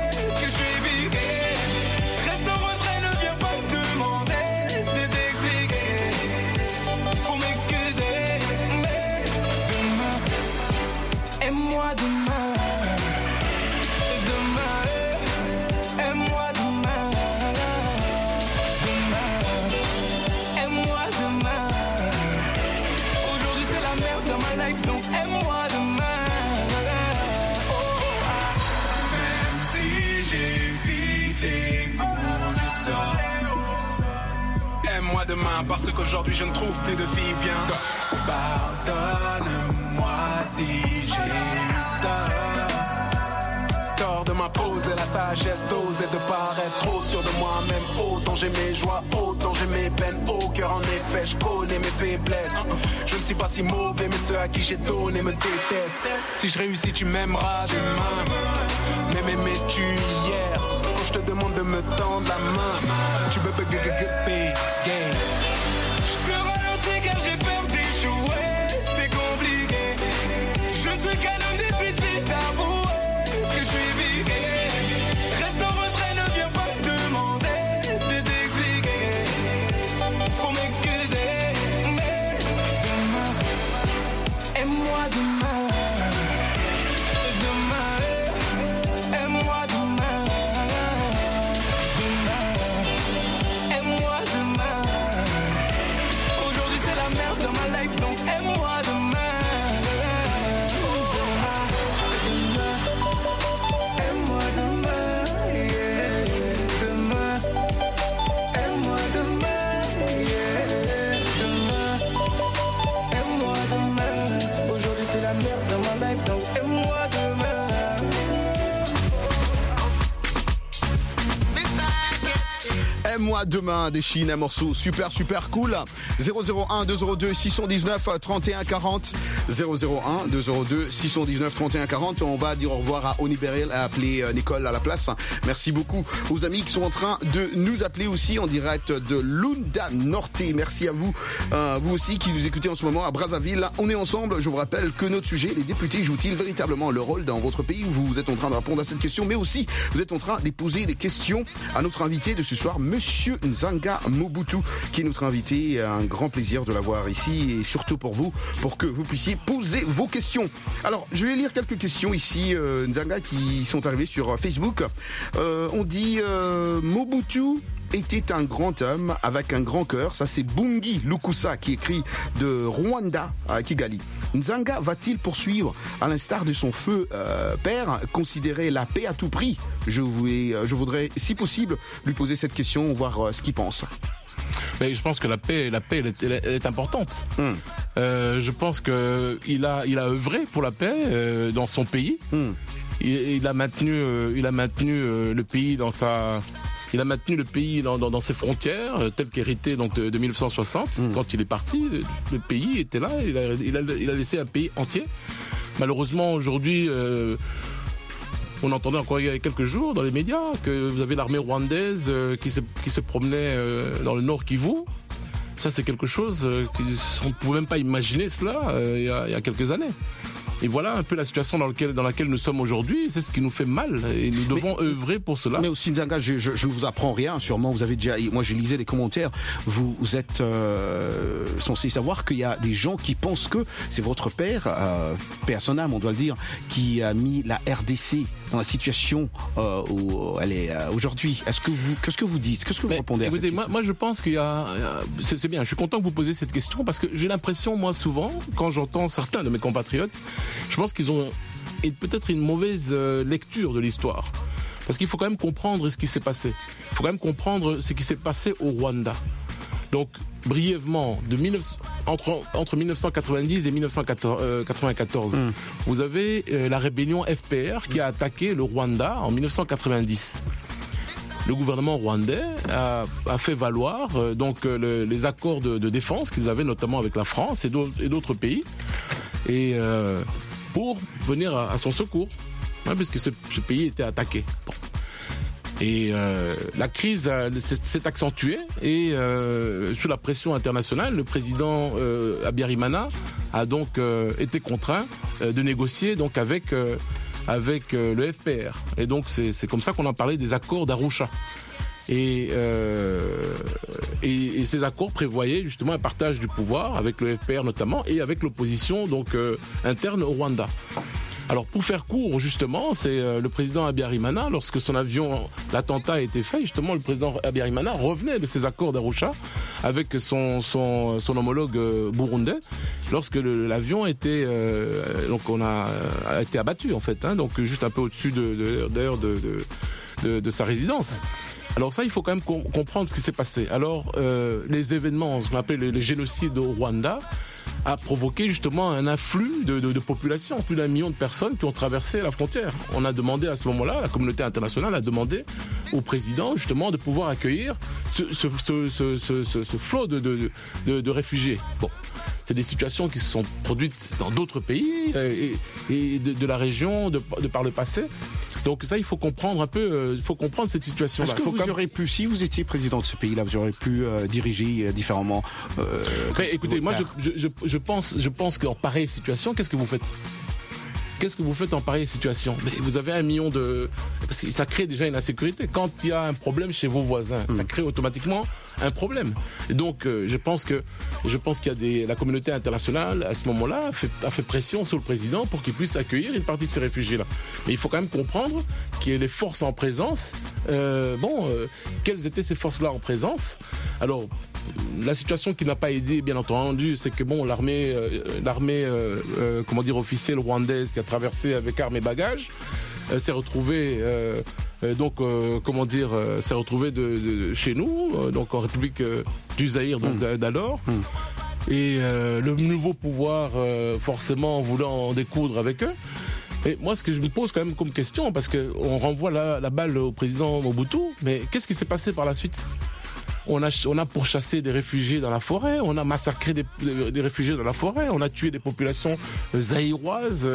Demain, parce qu'aujourd'hui je ne trouve plus de filles bien. Pardonne-moi si j'ai eu tort. Tort de m'imposer la sagesse d'oser de paraître trop sûr de moi-même. Autant j'ai mes joies, autant j'ai mes peines. Au cœur en effet, je connais mes faiblesses. Je ne suis pas si mauvais, mais ceux à qui j'ai donné me détestent. Si je réussis, tu m'aimeras demain. Mais m'aimais-tu hier? Quand je te demande de me tendre la main, tu peux bugger. Je te ralentis car j'ai peur des Moi demain des Chines, un morceau super super cool. zéro zéro un deux zéro deux six un neuf trente et un quarante. zéro zéro un deux zéro deux six un neuf trente et un quarante. On va dire au revoir à Oni Beryl, à appeler Nicole à la place. Merci beaucoup aux amis qui sont en train de nous appeler aussi en direct de Lunda Norte. Merci à vous, euh, vous aussi qui nous écoutez en ce moment à Brazzaville. On est ensemble. Je vous rappelle que notre sujet, les députés jouent-ils véritablement leur rôle dans votre pays? Vous êtes en train de répondre à cette question, mais aussi vous êtes en train de poser des questions à notre invité de ce soir, Monsieur Nzanga Mobutu, qui est notre invité. Un grand plaisir de l'avoir ici et surtout pour vous, pour que vous puissiez poser vos questions. Alors, je vais lire quelques questions ici, euh, Nzanga, qui sont arrivées sur Facebook. Euh, on dit euh, Mobutu était un grand homme avec un grand cœur. Ça, c'est Bungi Lukusa qui écrit de Rwanda à Kigali. Nzanga va-t-il poursuivre, à l'instar de son feu euh, père, considérer la paix à tout prix? Je, vais, je voudrais, si possible, lui poser cette question, voir euh, ce qu'il pense. Mais je pense que la paix, la paix, elle est, elle est, elle est importante. Mm. Euh, je pense que il a, il a œuvré pour la paix euh, dans son pays. Mm. Il, il a maintenu, euh, il a maintenu euh, le pays dans sa, il a maintenu le pays dans, dans, dans ses frontières, euh, tel qu'hérité donc de, de mille neuf cent soixante. Mm. Quand il est parti, le, le pays était là. Il a, il a, il a laissé un pays entier. Malheureusement, aujourd'hui. Euh, On entendait encore il y a quelques jours dans les médias que vous avez l'armée rwandaise qui se, qui se promenait dans le nord Kivu. Ça, c'est quelque chose qu'on ne pouvait même pas imaginer cela il y a, il y a quelques années. Et voilà un peu la situation dans laquelle, dans laquelle nous sommes aujourd'hui. C'est ce qui nous fait mal et nous devons mais, œuvrer pour cela. Mais aussi, Nzanga, je, je, je ne vous apprends rien. Sûrement, vous avez déjà. Moi, je lisais les commentaires. Vous, vous êtes euh, censé savoir qu'il y a des gens qui pensent que c'est votre père, euh, paix à son âme, on doit le dire, qui a mis la R D C dans la situation euh, où elle est euh, aujourd'hui. Est-ce que vous, qu'est-ce que vous dites? Qu'est-ce que vous mais, répondez à écoutez, cette moi, moi, je pense qu'il y a. C'est, c'est bien. Je suis content que vous posiez cette question parce que j'ai l'impression, moi, souvent, quand j'entends certains de mes compatriotes. Je pense qu'ils ont peut-être une mauvaise lecture de l'histoire. Parce qu'il faut quand même comprendre ce qui s'est passé. Il faut quand même comprendre ce qui s'est passé au Rwanda. Donc, brièvement, de mille neuf cents, entre, entre mille neuf cent quatre-vingt-dix et mille neuf cent quatre-vingt-quatorze, mmh. vous avez euh, la rébellion F P R qui a attaqué le Rwanda en mille neuf cent quatre-vingt-dix. Le gouvernement rwandais a, a fait valoir euh, donc, le, les accords de, de défense qu'ils avaient notamment avec la France et d'autres, et d'autres pays. Et... Euh, pour venir à, à son secours, hein, puisque ce, ce pays était attaqué. Bon. Et euh, la crise a, s'est, s'est accentuée et euh, sous la pression internationale, le président euh, Habyarimana a donc euh, été contraint euh, de négocier donc avec euh, avec euh, le F P R. Et donc c'est, c'est comme ça qu'on a parlé des accords d'Arusha. Et, euh, et, et ces accords prévoyaient justement un partage du pouvoir avec le F P R notamment et avec l'opposition donc euh, interne au Rwanda. Alors pour faire court justement, c'est euh, le président Habyarimana, lorsque son avion, l'attentat a été fait, justement le président Habyarimana revenait de ces accords d'Arusha avec son son, son homologue euh, burundais, lorsque le, l'avion était euh, donc on a, a été abattu en fait, hein, donc juste un peu au-dessus de, de, d'ailleurs de, de, de, de sa résidence. Alors ça, il faut quand même com- comprendre ce qui s'est passé. Alors, euh, les événements, ce qu'on appelle les, les génocides au Rwanda, a provoqué justement un afflux de, de, de population, plus d'un million de personnes qui ont traversé la frontière. On a demandé à ce moment-là, la communauté internationale a demandé au président justement de pouvoir accueillir ce, ce, ce, ce, ce, ce, ce flot de, de, de, de réfugiés. Bon. C'est des situations qui se sont produites dans d'autres pays et, et de, de la région de, de par le passé. Donc ça, il faut comprendre un peu, euh, il faut comprendre cette situation-là. Est-ce que vous comme... aurez pu, si vous étiez président de ce pays-là, vous aurez pu euh, diriger euh, différemment euh, Mais, Écoutez, moi, je, je, je pense, je pense qu'en pareille situation, qu'est-ce que vous faites ? Qu'est-ce que vous faites en pareille situation ? Mais vous avez un million de... Parce que ça crée déjà une insécurité. Quand il y a un problème chez vos voisins, mmh. ça crée automatiquement un problème. Et donc, euh, je pense que je pense qu'il y a des... La communauté internationale, à ce moment-là, a fait, a fait pression sur le président pour qu'il puisse accueillir une partie de ces réfugiés-là. Mais il faut quand même comprendre qu'il y a les forces en présence. Euh, bon, euh, quelles étaient ces forces-là en présence ? Alors, la situation qui n'a pas aidé, bien entendu, c'est que bon, l'armée, euh, l'armée, euh, euh, comment dire, officielle rwandaise qui a traversé avec armes et bagages, euh, s'est retrouvée, euh, euh, donc, euh, comment dire, euh, s'est retrouvée de, de, chez nous, euh, donc en République euh, du Zaïre, donc mmh. d'alors. Mmh. Et euh, le nouveau pouvoir, euh, forcément, voulant en découdre avec eux. Et moi, ce que je me pose quand même comme question, parce qu'on renvoie la, la balle au président Mobutu, mais qu'est-ce qui s'est passé par la suite ? On a, on a pourchassé des réfugiés dans la forêt, on a massacré des, des, des réfugiés dans la forêt, on a tué des populations zaïroises,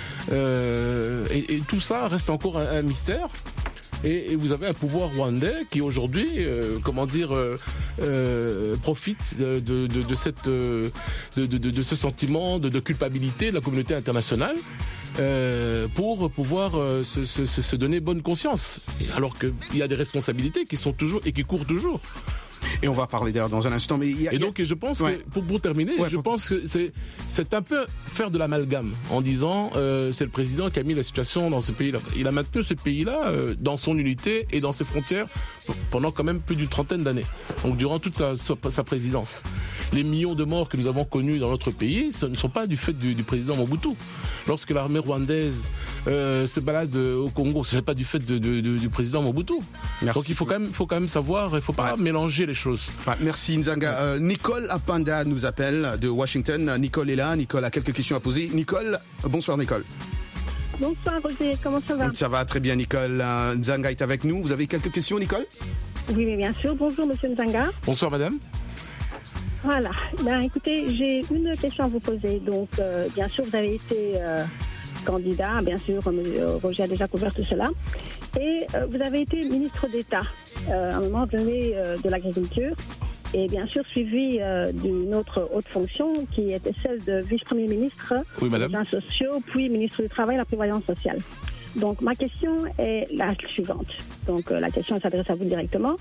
euh, et, et tout ça reste encore un, un mystère. Et, et vous avez un pouvoir rwandais qui aujourd'hui, euh, comment dire, euh, euh, profite de, de, de, cette, de, de, de, de ce sentiment de, de culpabilité de la communauté internationale. Euh, pour pouvoir euh, se, se, se donner bonne conscience, alors qu'il y a des responsabilités qui sont toujours et qui courent toujours. Et on va parler d'ailleurs dans un instant. Mais il y a, et donc, je pense ouais. que, pour, pour terminer, ouais, je pour... pense que c'est, c'est un peu faire de l'amalgame en disant euh, c'est le président qui a mis la situation dans ce pays-là. Il a maintenu ce pays-là euh, dans son unité et dans ses frontières pendant quand même plus d'une trentaine d'années. Donc, durant toute sa, sa, sa présidence. Les millions de morts que nous avons connus dans notre pays, ce ne sont pas du fait du, du président Mobutu. Lorsque l'armée rwandaise euh, se balade au Congo, ce n'est pas du fait de, de, de, du président Mobutu. Merci. Donc, il faut quand même, faut quand même savoir, il ne faut pas ouais. mélanger les choses. Ouais, merci Nzanga. Euh, Nicole Apanda nous appelle de Washington. Nicole est là. Nicole a quelques questions à poser. Nicole, bonsoir Nicole. Bonsoir Roger, comment ça va? Ça va très bien Nicole. Euh, Nzanga est avec nous. Vous avez quelques questions Nicole? Oui, mais bien sûr. Bonjour Monsieur Nzanga. Bonsoir Madame. Voilà. Ben, écoutez, j'ai une question à vous poser. Donc, euh, bien sûr, vous avez été euh, candidat. Bien sûr, euh, Roger a déjà couvert tout cela. Et euh, vous avez été ministre d'État euh, à un moment donné euh, de l'agriculture. Et bien sûr, suivi euh, d'une autre haute fonction qui était celle de vice-premier ministre oui, des Biens sociaux, puis ministre du Travail et de la Prévoyance sociale. Donc, ma question est la suivante. Donc, euh, la question s'adresse à vous directement.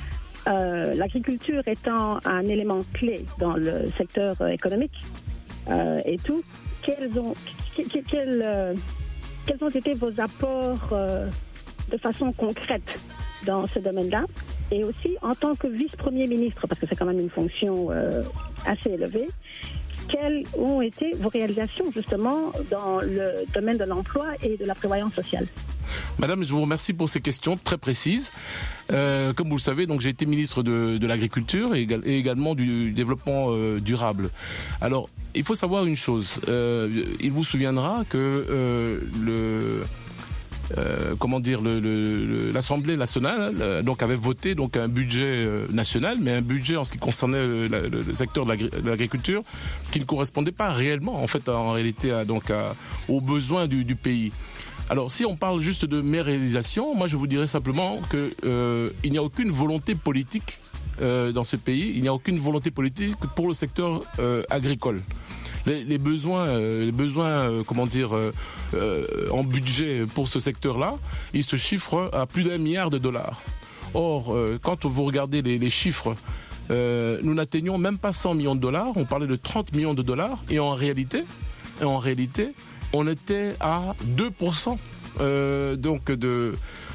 Euh, l'agriculture étant un élément clé dans le secteur euh, économique euh, et tout, quels ont, que, que, quels, euh, quels ont été vos apports euh, de façon concrète dans ce domaine-là? Et aussi, en tant que vice-premier ministre, parce que c'est quand même une fonction euh, assez élevée, quelles ont été vos réalisations justement dans le domaine de l'emploi et de la prévoyance sociale? Madame, je vous remercie pour ces questions très précises. Euh, comme vous le savez, donc j'ai été ministre de, de l'Agriculture et, et également du développement euh, durable. Alors, il faut savoir une chose. Euh, il vous souviendra que euh, le... Euh, comment dire, le, le, l'Assemblée nationale euh, donc avait voté donc un budget euh, national, mais un budget en ce qui concernait le, le, le secteur de, l'agri- de l'agriculture qui ne correspondait pas réellement, en fait, en réalité, à, donc à, aux besoins du, du pays. Alors, si on parle juste de mes réalisations, moi, je vous dirais simplement que euh, il n'y a aucune volonté politique euh, dans ce pays. Il n'y a aucune volonté politique pour le secteur euh, agricole. Les, les besoins, euh, les besoins, euh, comment dire, euh, euh, en budget pour ce secteur-là, ils se chiffrent à plus d'un milliard de dollars. Or, euh, quand vous regardez les, les chiffres, euh, nous n'atteignons même pas cent millions de dollars. On parlait de trente millions de dollars, et en réalité, et en réalité, on était à deux pour cent euh, donc de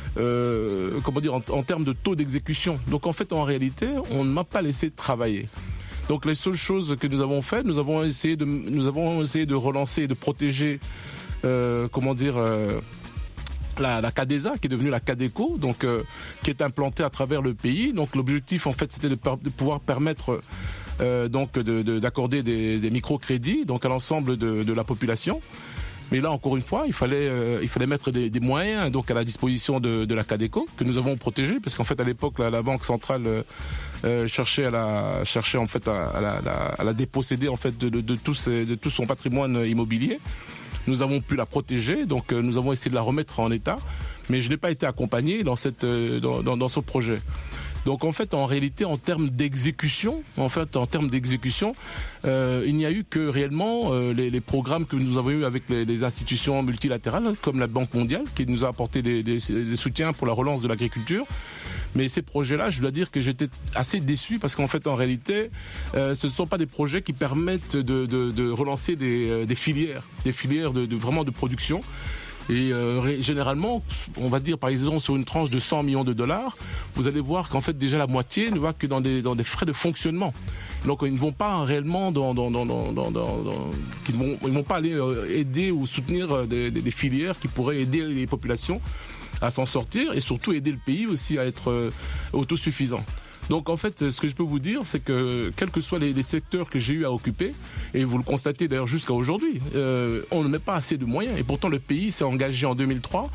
euh, comment dire en, en termes de taux d'exécution. Donc en fait, en réalité, on ne m'a pas laissé travailler. Donc les seules choses que nous avons faites, nous avons essayé de, nous avons essayé de relancer et de protéger, euh, comment dire, euh, la, la CADESA, qui est devenue la CADECO, donc euh, qui est implantée à travers le pays. Donc l'objectif, en fait, c'était de, de pouvoir permettre euh, donc de, de, d'accorder des, des microcrédits donc à l'ensemble de, de la population. Mais là, encore une fois, il fallait, euh, il fallait mettre des, des moyens donc à la disposition de, de la CADECO, que nous avons protégée, parce qu'en fait, à l'époque, la, la Banque centrale euh, cherchait à la, cherchait en fait à, à, la, à la déposséder en fait de, de, de, tout ses, de tout son patrimoine immobilier. Nous avons pu la protéger, donc euh, nous avons essayé de la remettre en état, mais je n'ai pas été accompagné dans cette, euh, dans, dans, dans ce projet. Donc en fait, en réalité, en termes d'exécution, en fait, en termes d'exécution, euh, il n'y a eu que réellement euh, les, les programmes que nous avons eu avec les, les institutions multilatérales, comme la Banque mondiale, qui nous a apporté des, des, des soutiens pour la relance de l'agriculture. Mais ces projets-là, je dois dire que j'étais assez déçu parce qu'en fait, en réalité, euh, ce ne sont pas des projets qui permettent de, de, de relancer des, des filières, des filières de, de vraiment de production. Et euh, généralement, on va dire par exemple sur une tranche de cent millions de dollars, vous allez voir qu'en fait déjà la moitié ne va que dans des, dans des frais de fonctionnement. Donc ils ne vont pas réellement dans, dans, dans, dans, dans, dans, dans ils vont, ils vont pas aller aider ou soutenir des, des, des filières qui pourraient aider les populations à s'en sortir et surtout aider le pays aussi à être autosuffisant. Donc en fait, ce que je peux vous dire, c'est que quels que soient les, les secteurs que j'ai eu à occuper, et vous le constatez d'ailleurs jusqu'à aujourd'hui, euh, on ne met pas assez de moyens. Et pourtant, le pays s'est engagé en deux mille trois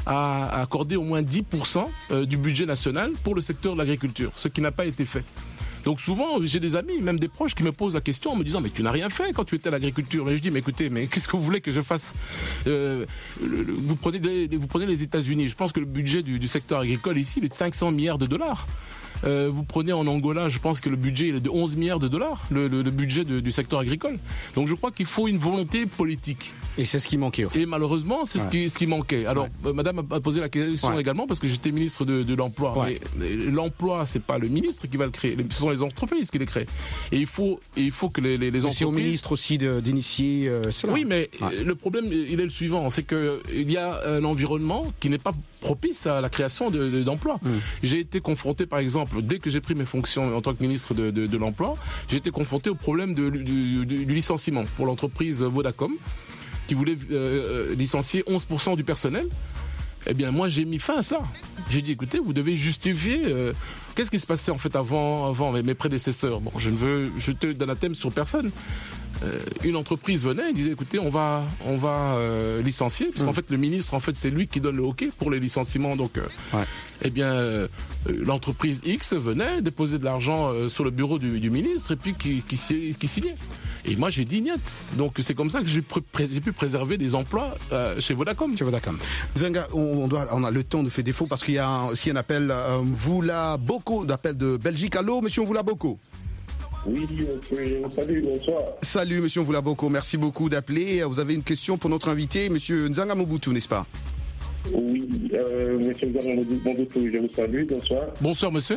à, à accorder au moins dix pour cent du budget national pour le secteur de l'agriculture, ce qui n'a pas été fait. Donc souvent, j'ai des amis, même des proches, qui me posent la question en me disant « Mais tu n'as rien fait quand tu étais à l'agriculture ». Et je dis « Mais écoutez, mais qu'est-ce que vous voulez que je fasse euh, le, le, vous, prenez les, vous prenez les États-Unis. Je pense que le budget du, du secteur agricole ici, il est de cinq cents milliards de dollars. Euh, vous prenez en Angola, je pense que le budget il est de onze milliards de dollars, le, le, le budget de, du secteur agricole. Donc je crois qu'il faut une volonté politique. Et c'est ce qui manquait. En fait. Et malheureusement, c'est ouais. ce, qui, ce qui manquait. Alors, ouais. Madame a posé la question ouais. également parce que j'étais ministre de, de l'Emploi. Ouais. Mais l'emploi, c'est pas le ministre qui va le créer, ce sont les entreprises qui les créent. Et il faut, et il faut que les, les, les entreprises... C'est au ministre aussi de, d'initier euh, cela. Oui, mais ouais. le problème, il est le suivant, c'est qu'il y a un environnement qui n'est pas propice à la création de, de, d'emplois. Mmh. J'ai été confronté, par exemple, dès que j'ai pris mes fonctions en tant que ministre de, de, de l'Emploi, j'ai été confronté au problème de, du, du, du licenciement pour l'entreprise Vodacom, qui voulait euh, licencier onze pour cent du personnel. Eh bien, moi, j'ai mis fin à ça. J'ai dit, écoutez, vous devez justifier... Euh, qu'est-ce qui se passait, en fait, avant, avant mes prédécesseurs? Bon, je ne veux jeter d'anathème sur personne. Euh, une entreprise venait et disait, écoutez, on va, on va euh, licencier, parce mmh. qu'en fait, le ministre, en fait, c'est lui qui donne le OK pour les licenciements. Donc, euh, ouais. eh bien, euh, l'entreprise X venait déposer de l'argent euh, sur le bureau du, du ministre et puis qui, qui, qui signait. Et moi, j'ai dit niet. Donc, c'est comme ça que j'ai, pré- j'ai pu préserver des emplois euh, chez Vodacom. Chez Vodacom. Zenga, on, doit, on a le temps de faire défaut parce qu'il y a aussi un appel, euh, Voula Boko, d'appel de Belgique. Allô, monsieur Voula Boko? Oui, monsieur, salut, bonsoir. Salut, monsieur Voula Boko. Merci beaucoup d'appeler. Vous avez une question pour notre invité, monsieur Nzanga Mobutu, n'est-ce pas? Oui, euh, monsieur Nzanga Mobutu, je vous salue. Bonsoir. Bonsoir, monsieur.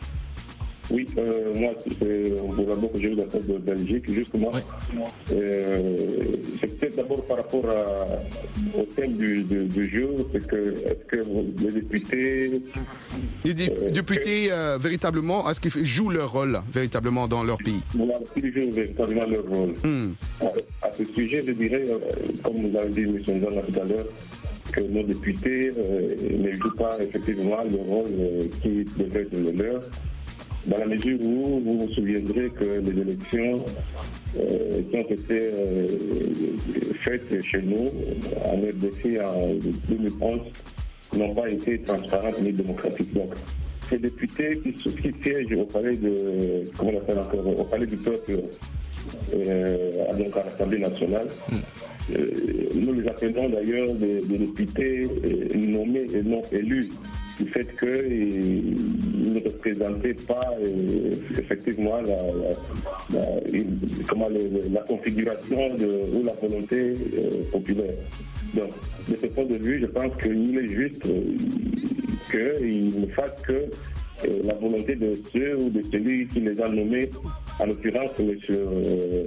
Oui, euh, moi, c'est d'abord que j'ai eu l'appel de Belgique, justement. Oui. Euh, c'est peut-être d'abord par rapport à, au thème du, du, du jour, c'est que, est-ce que les députés... Les dé- euh, députés, euh, véritablement, est-ce qu'ils jouent leur rôle, véritablement, dans leur pays? Voilà, ils jouent véritablement leur rôle. Mm. À, à ce sujet, je dirais, euh, comme vous l'avez dit, M. Nzanga, tout à l'heure, que nos députés euh, ne jouent pas effectivement le rôle euh, qui devrait être le leur. Dans la mesure où vous vous souviendrez que les élections euh, qui ont été euh, faites chez nous en R D C en deux mille onze n'ont pas été transparentes ni démocratiques. Donc, ces députés qui, qui siègent au palais de, comment on appelle encore, au palais du peuple, euh, donc à l'Assemblée nationale, euh, nous les appelons d'ailleurs des, des députés euh, nommés et non élus. Du fait qu'ils ne représentaient pas euh, effectivement la, la, la, une, comment le, la configuration de, ou la volonté euh, populaire. Donc, de ce point de vue, je pense qu'il est juste euh, qu'ils ne fassent que euh, la volonté de ceux ou de celui qui les a nommés, en l'occurrence M. Euh,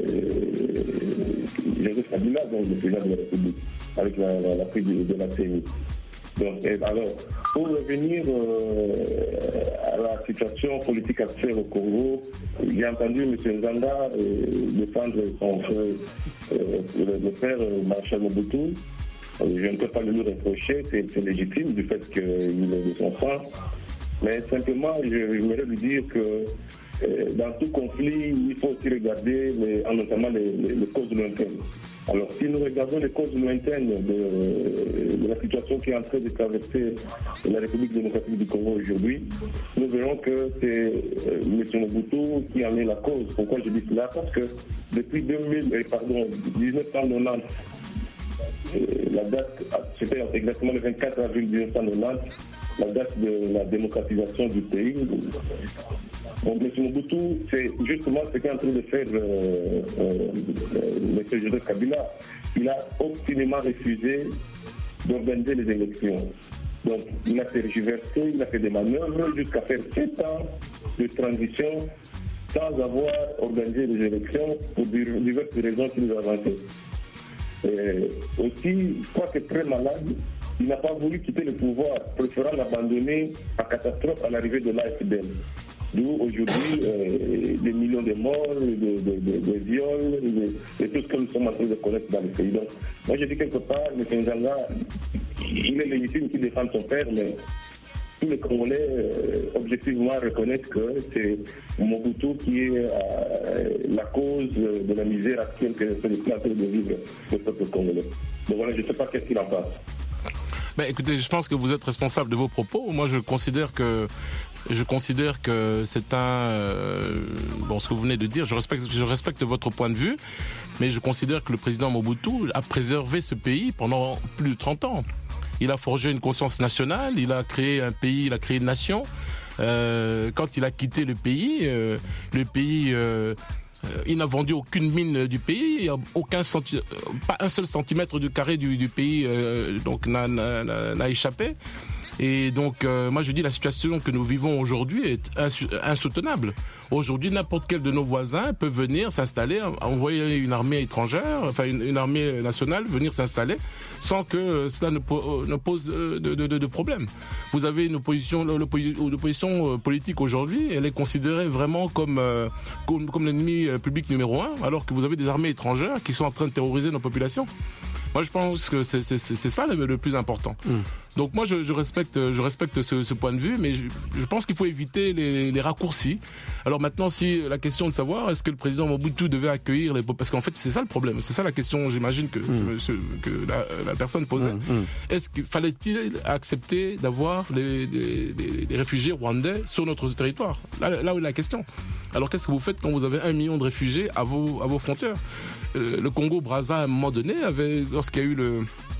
Joseph Kabila, donc le président de la République, avec la, la, la prise de, de la C E N I. Donc, et alors, pour revenir euh, à la situation politique actuelle au Congo, j'ai entendu M. Nzanga euh, défendre son frère, euh, le, le frère Marshal Mobutu. Je ne peux pas le lui reprocher, c'est, c'est légitime du fait qu'il est de son sang. Mais simplement, je j'aimerais lui dire que euh, dans tout conflit, il faut aussi regarder les, notamment les, les, les causes lointaines. Alors, si nous regardons les causes lointaines de, de la situation qui est en train de traverser la République démocratique du Congo aujourd'hui, nous verrons que c'est euh, M. Mobutu qui en est la cause. Pourquoi je dis cela? Parce que depuis deux mille, euh, pardon, dix-neuf cent quatre-vingt-dix, euh, la date, c'était exactement le vingt-quatre avril mille neuf cent quatre-vingt-dix, la date de la démocratisation du pays. Donc, M. Mobutu, c'est justement ce qu'est en train de faire euh, euh, M. Joseph Kabila. Il a obstinément refusé d'organiser les élections. Donc, il a tergiversé, il a fait des manœuvres jusqu'à faire sept ans de transition sans avoir organisé les élections pour diverses raisons qu'il a avancées. Et aussi, quoique très malade, il n'a pas voulu quitter le pouvoir, préférant l'abandonner à catastrophe à l'arrivée de l'A F D N. D'où aujourd'hui euh, des millions de morts, de, de, de, de viols, de, de tout ce que nous sommes en train de connaître dans le pays. Donc, moi je dis quelque part, M. Nzanga, il est légitime qu'il défende son père, mais tous les Congolais euh, objectivement reconnaissent que c'est Mobutu qui est euh, la cause de la misère actuelle que c'est en train de vivre le peuple congolais. Donc voilà, je ne sais pas qu'est-ce qu'il en passe. Ben, écoutez, je pense que vous êtes responsable de vos propos. Moi, je considère que je considère que c'est un euh, bon ce que vous venez de dire. Je respecte, je respecte votre point de vue, mais je considère que le président Mobutu a préservé ce pays pendant plus de trente ans. Il a forgé une conscience nationale, il a créé un pays, il a créé une nation. Euh, quand il a quitté le pays, euh, le pays euh, il n'a vendu aucune mine du pays, aucun centi- pas un seul centimètre du carré du, du pays euh, donc n'a, n'a, n'a échappé. Et donc, euh, moi je dis la situation que nous vivons aujourd'hui est ins- insoutenable. Aujourd'hui, n'importe quel de nos voisins peut venir s'installer, envoyer une armée étrangère, enfin une, une armée nationale venir s'installer, sans que cela ne, po- ne pose de, de, de, de problème. Vous avez une opposition, l'opposition politique aujourd'hui, elle est considérée vraiment comme, euh, comme, comme l'ennemi public numéro un, alors que vous avez des armées étrangères qui sont en train de terroriser nos populations. Moi, je pense que c'est, c'est, c'est ça le, le plus important. Mmh. Donc moi, je, je respecte, je respecte ce, ce point de vue, mais je, je pense qu'il faut éviter les, les raccourcis. Alors maintenant, si la question de savoir est-ce que le président Mobutu devait accueillir les... Parce qu'en fait, c'est ça le problème. C'est ça la question, j'imagine, que, mmh. que, que la, la personne posait. Mmh. Est-ce qu'il fallait-il accepter d'avoir les, les, les, les réfugiés rwandais sur notre territoire ? Là, là où est la question. Alors qu'est-ce que vous faites quand vous avez un million de réfugiés à vos, à vos frontières ? euh, Le Congo-Brazza, à un moment donné, avait, lorsqu'il y a eu le,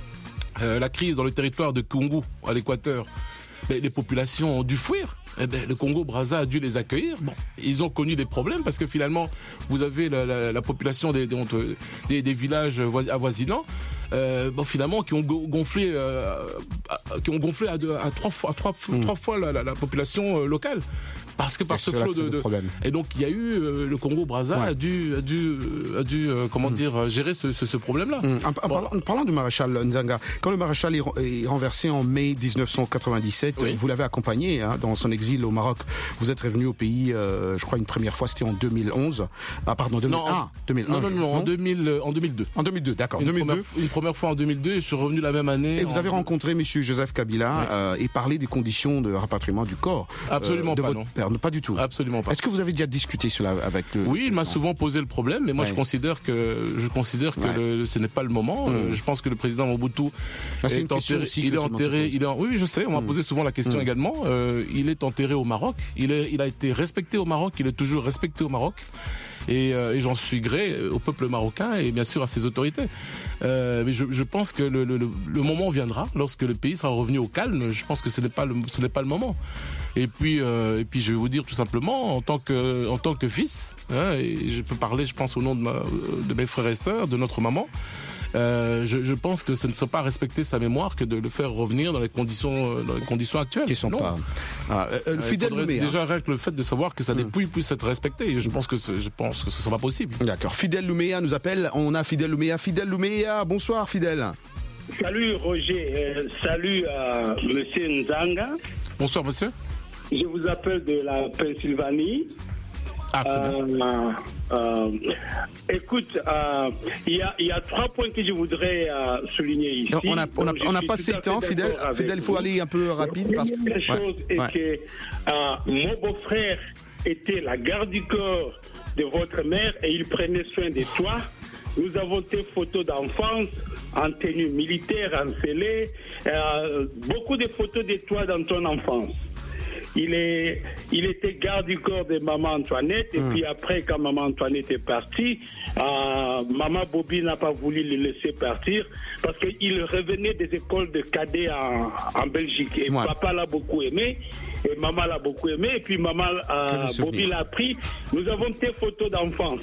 euh, la crise dans le territoire de Kungu, à l'équateur, mais les populations ont dû fuir. Eh ben, le Congo-Brazza a dû les accueillir. Bon, ils ont connu des problèmes parce que finalement, vous avez la, la, la population des, des, des villages avoisinants, euh, bon, finalement, qui ont gonflé, euh, qui ont gonflé à, deux, à trois fois, à trois, mmh. trois fois la, la, la population euh, locale. Parce que par ce flot de, de et donc il y a eu euh, le Congo-Brazza ouais. a dû a dû a dû euh, comment mmh. dire gérer ce, ce, ce problème-là. Mmh. En, en, bon. parlant, en parlant du maréchal Nzanga, quand le maréchal est, est renversé en mai dix-neuf cent quatre-vingt-dix-sept, oui. vous l'avez accompagné hein, dans son exil au Maroc. Vous êtes revenu au pays, euh, je crois une première fois, c'était en deux mille onze. Ah pardon, deux mille un. Non, en, deux mille un, non, non, non, non, en deux mille, en deux mille deux. En deux mille deux, d'accord. Une, deux mille deux. Première, une première fois en deux mille deux, et je suis revenu la même année. Et vous avez rencontré Monsieur Joseph Kabila oui. euh, et parlé des conditions de rapatriement du corps. Absolument euh, de pas, votre non. père, non, pas du tout. Absolument. Pas. Est-ce que vous avez déjà discuté cela avec le... Oui, il m'a souvent posé le problème, mais moi ouais. je considère que je considère que ouais. le, ce n'est pas le moment. Mmh. Je pense que le président Mobutu ah, est, est enterré. Il est enterré. Il est en... Oui, je sais. On m'a mmh. posé souvent la question mmh. également. Euh, il est enterré au Maroc. Il est, il a été respecté au Maroc. Il est toujours respecté au Maroc. Et, euh, et j'en suis gré au peuple marocain et bien sûr à ses autorités. Euh, mais je, je pense que le, le, le moment viendra lorsque le pays sera revenu au calme. Je pense que ce n'est pas le, ce n'est pas le moment. Et puis, euh, et puis je vais vous dire tout simplement, en tant que, en tant que fils, hein, et je peux parler, je pense, au nom de, ma, de mes frères et sœurs, de notre maman. Euh, je, je pense que ce ne serait pas respecter sa mémoire que de le faire revenir dans les conditions, dans les conditions actuelles. Qui sont non. pas. Ah, euh, euh, fidèle Louméa. Déjà rien que le fait de savoir que sa dépouille mmh. puisse être respectée. Je pense que ce, je pense que ce sera pas possible. D'accord. Fidèle Louméa nous appelle. On a Fidèle Louméa. Fidèle Louméa. Bonsoir Fidèle. Salut Roger. Euh, salut à Monsieur Nzanga. Bonsoir Monsieur. Je vous appelle de la Pennsylvanie. Ah, très bien. Euh, euh, écoute, il euh, y, y a trois points que je voudrais euh, souligner ici. On n'a on a, on a pas assez de temps, Fidèle. Fidèle, il faut aller un peu rapide. La parce première que... chose ouais, est ouais. que euh, mon beau-frère était la garde du corps de votre mère et il prenait soin de toi. Nous avons tes photos d'enfance en tenue militaire, en scellé, euh, beaucoup de photos de toi dans ton enfance. Il, est, il était garde du corps de maman Antoinette et mmh. puis après quand maman Antoinette est partie, euh, maman Bobby n'a pas voulu le laisser partir parce qu'il revenait des écoles de cadets en, en Belgique et ouais. papa l'a beaucoup aimé et maman l'a beaucoup aimé et puis maman euh, Bobby l'a pris. Nous avons tes photos d'enfance.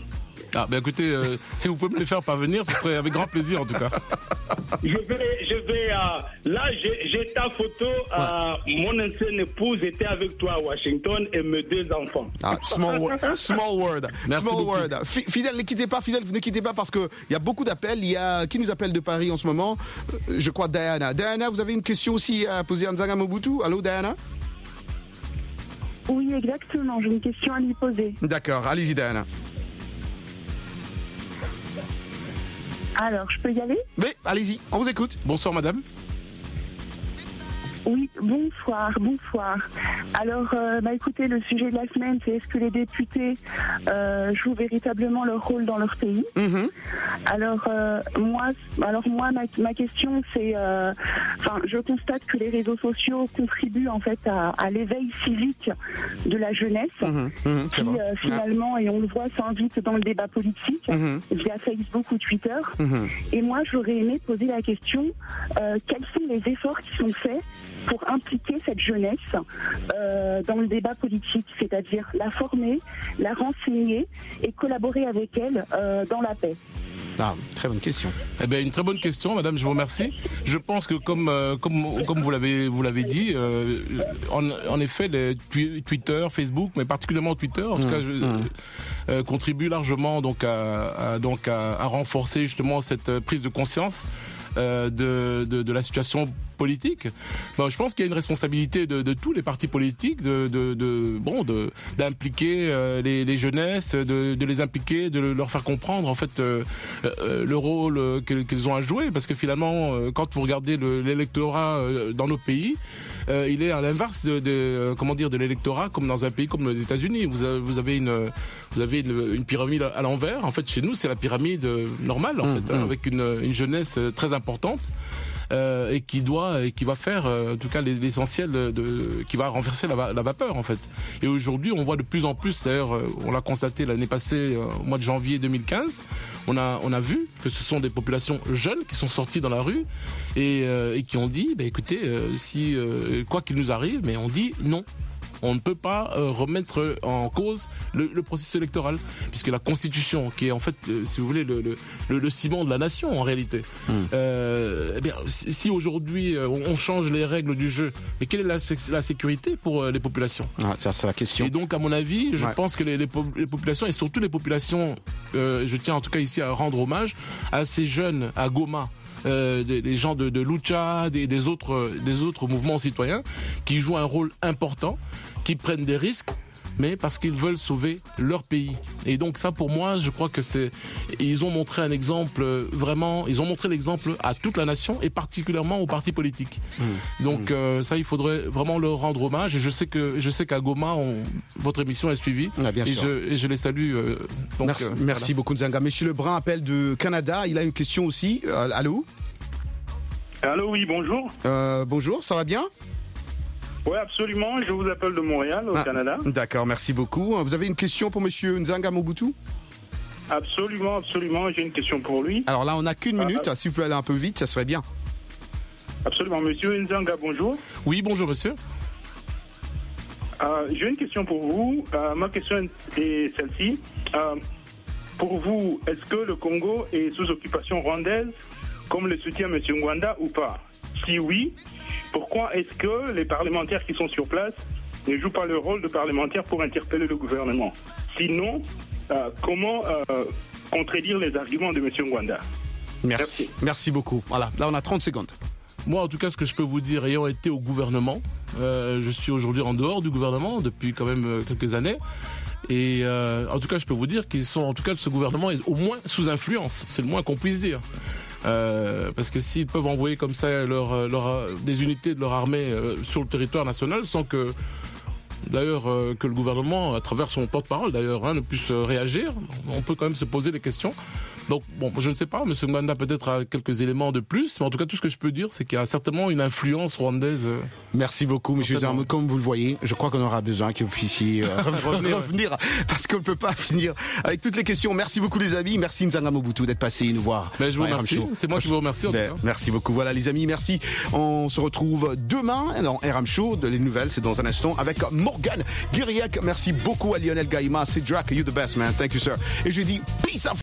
Ah ben écoutez, euh, si vous pouvez me les faire parvenir, ce serait avec grand plaisir en tout cas. Je vais, je vais. Euh, là, j'ai, j'ai ta photo. Euh, ouais. Mon ancienne épouse était avec toi à Washington et mes deux enfants. Ah, small word, small word, Merci small beaucoup. word. Fidèle, ne quittez pas, Fidèle, ne quittez pas parce que il y a beaucoup d'appels. Il y a qui nous appelle de Paris en ce moment. Je crois Diana. Diana, vous avez une question aussi à poser à Nzanga Mobutu. Allô, Diana. Oui, exactement. J'ai une question à lui poser. D'accord, allez-y, Diana. Alors, je peux y aller ? Oui, allez-y, on vous écoute. Bonsoir madame. Oui, bonsoir, bonsoir. Alors, euh, bah, écoutez, le sujet de la semaine, c'est est-ce que les députés euh, jouent véritablement leur rôle dans leur pays? Mm-hmm. Alors, euh, moi, alors moi, ma, ma question, c'est, euh, enfin, je constate que les réseaux sociaux contribuent en fait à, à l'éveil civique de la jeunesse, mm-hmm. Mm-hmm. qui euh, finalement, et on le voit, s'invite dans le débat politique mm-hmm. via Facebook ou Twitter. Mm-hmm. Et moi, j'aurais aimé poser la question euh, quels sont les efforts qui sont faits pour impliquer cette jeunesse euh, dans le débat politique, c'est-à-dire la former, la renseigner et collaborer avec elle euh, dans la paix. Ah, très bonne question. Eh bien, une très bonne question, madame, je vous remercie. Je pense que comme euh, comme comme vous l'avez vous l'avez dit, euh, en, en effet, les Twitter, Facebook, mais particulièrement Twitter, en tout mmh, cas, je, mmh. euh, contribue largement donc à, à donc à, à renforcer justement cette prise de conscience euh, de, de de la situation politique. Bon, je pense qu'il y a une responsabilité de, de tous les partis politiques de, de, de bon de d'impliquer euh, les, les jeunesses, de, de les impliquer, de leur faire comprendre en fait euh, euh, le rôle euh, qu'ils ont à jouer, parce que finalement euh, quand vous regardez le, l'électorat euh, dans nos pays, euh, il est à l'inverse de, de euh, comment dire de l'électorat comme dans un pays comme les États-Unis. Vous avez, vous avez une vous avez une, une pyramide à l'envers. En fait, chez nous, c'est la pyramide normale en mmh, fait, mmh. Hein, avec une, une jeunesse très importante. Euh, et qui doit et qui va faire euh, en tout cas l'essentiel de, de qui va renverser la, la vapeur en fait. Et aujourd'hui on voit de plus en plus, d'ailleurs euh, on l'a constaté l'année passée euh, au mois de janvier deux mille quinze, on a on a vu que ce sont des populations jeunes qui sont sorties dans la rue et, euh, et qui ont dit bah, écoutez euh, si euh, quoi qu'il nous arrive, mais on dit non. On ne peut pas euh, remettre en cause le, le processus électoral, puisque la Constitution, qui est en fait, euh, si vous voulez, le, le, le, le ciment de la nation en réalité. Mmh. Euh, eh bien, si, si aujourd'hui euh, on change les règles du jeu, mais quelle est la, la sécurité pour euh, les populations? Ah, ça, c'est la question. Et donc, à mon avis, je ouais. pense que les, les, les populations, et surtout les populations, euh, je tiens en tout cas ici à rendre hommage à ces jeunes à Goma. Euh, des, des gens de, de Lucha, des, des autres, des autres mouvements citoyens qui jouent un rôle important, qui prennent des risques, mais parce qu'ils veulent sauver leur pays. Et donc ça, pour moi, je crois que c'est, ils ont montré un exemple vraiment, ils ont montré l'exemple à toute la nation et particulièrement aux partis politiques. Mmh. Donc mmh. Euh, ça, il faudrait vraiment leur rendre hommage. Et je sais que, je sais qu'à Goma, on, votre émission est suivie. Ah, bien et, sûr. je, et je les salue. Euh, donc, merci, euh, merci voilà. beaucoup, Nzanga. Monsieur Lebrun appelle de Canada. Il a une question aussi. Euh, allô. Allô, oui, bonjour. Euh, bonjour, ça va bien? Oui, absolument. Je vous appelle de Montréal, au ah, Canada. D'accord, merci beaucoup. Vous avez une question pour monsieur Nzanga Mobutu? Absolument, absolument. J'ai une question pour lui. Alors là, on n'a qu'une minute. Ah, si vous pouvez aller un peu vite, ça serait bien. Absolument. Monsieur Nzanga, bonjour. Oui, bonjour, monsieur. Euh, j'ai une question pour vous. Euh, ma question est celle-ci. Euh, pour vous, est-ce que le Congo est sous occupation rwandaise, comme le soutient M. Ngwanda, ou pas? Si oui, pourquoi est-ce que les parlementaires qui sont sur place ne jouent pas le rôle de parlementaires pour interpeller le gouvernement? Sinon, euh, comment euh, contredire les arguments de M. Ngwanda? Merci. Merci. Merci beaucoup. Voilà, là on a trente secondes. Moi, en tout cas, ce que je peux vous dire, ayant été au gouvernement, euh, je suis aujourd'hui en dehors du gouvernement depuis quand même euh, quelques années. Et euh, en tout cas, je peux vous dire qu'ils sont, en tout cas, ce gouvernement est au moins sous influence. C'est le moins qu'on puisse dire. Euh, parce que s'ils peuvent envoyer comme ça leur, leur, des unités de leur armée euh, sur le territoire national sans que, d'ailleurs, euh, que le gouvernement, à travers son porte-parole d'ailleurs, hein, ne puisse euh, réagir, on peut quand même se poser des questions. Donc, bon, je ne sais pas, M. Ngwanda peut-être a quelques éléments de plus, mais en tout cas, tout ce que je peux dire, c'est qu'il y a certainement une influence rwandaise. Euh, Merci beaucoup, M. Zarme. Comme vous le voyez, je crois qu'on aura besoin que vous puissiez euh, revenir, revenir, parce qu'on ne peut pas finir avec toutes les questions. Merci beaucoup, les amis. Merci, Nzanga Mobutu, d'être passé nous voir. Mais je vous remercie. C'est moi qui vous remercie. En ben, tout cas. Merci beaucoup. Voilà, les amis, merci. On se retrouve demain dans R M Show. Les nouvelles, c'est dans un instant avec Morgan Guiriac. Merci beaucoup à Lionel Gaïma. C'est Drac, you the best, man. Thank you, sir. Et je dis peace out.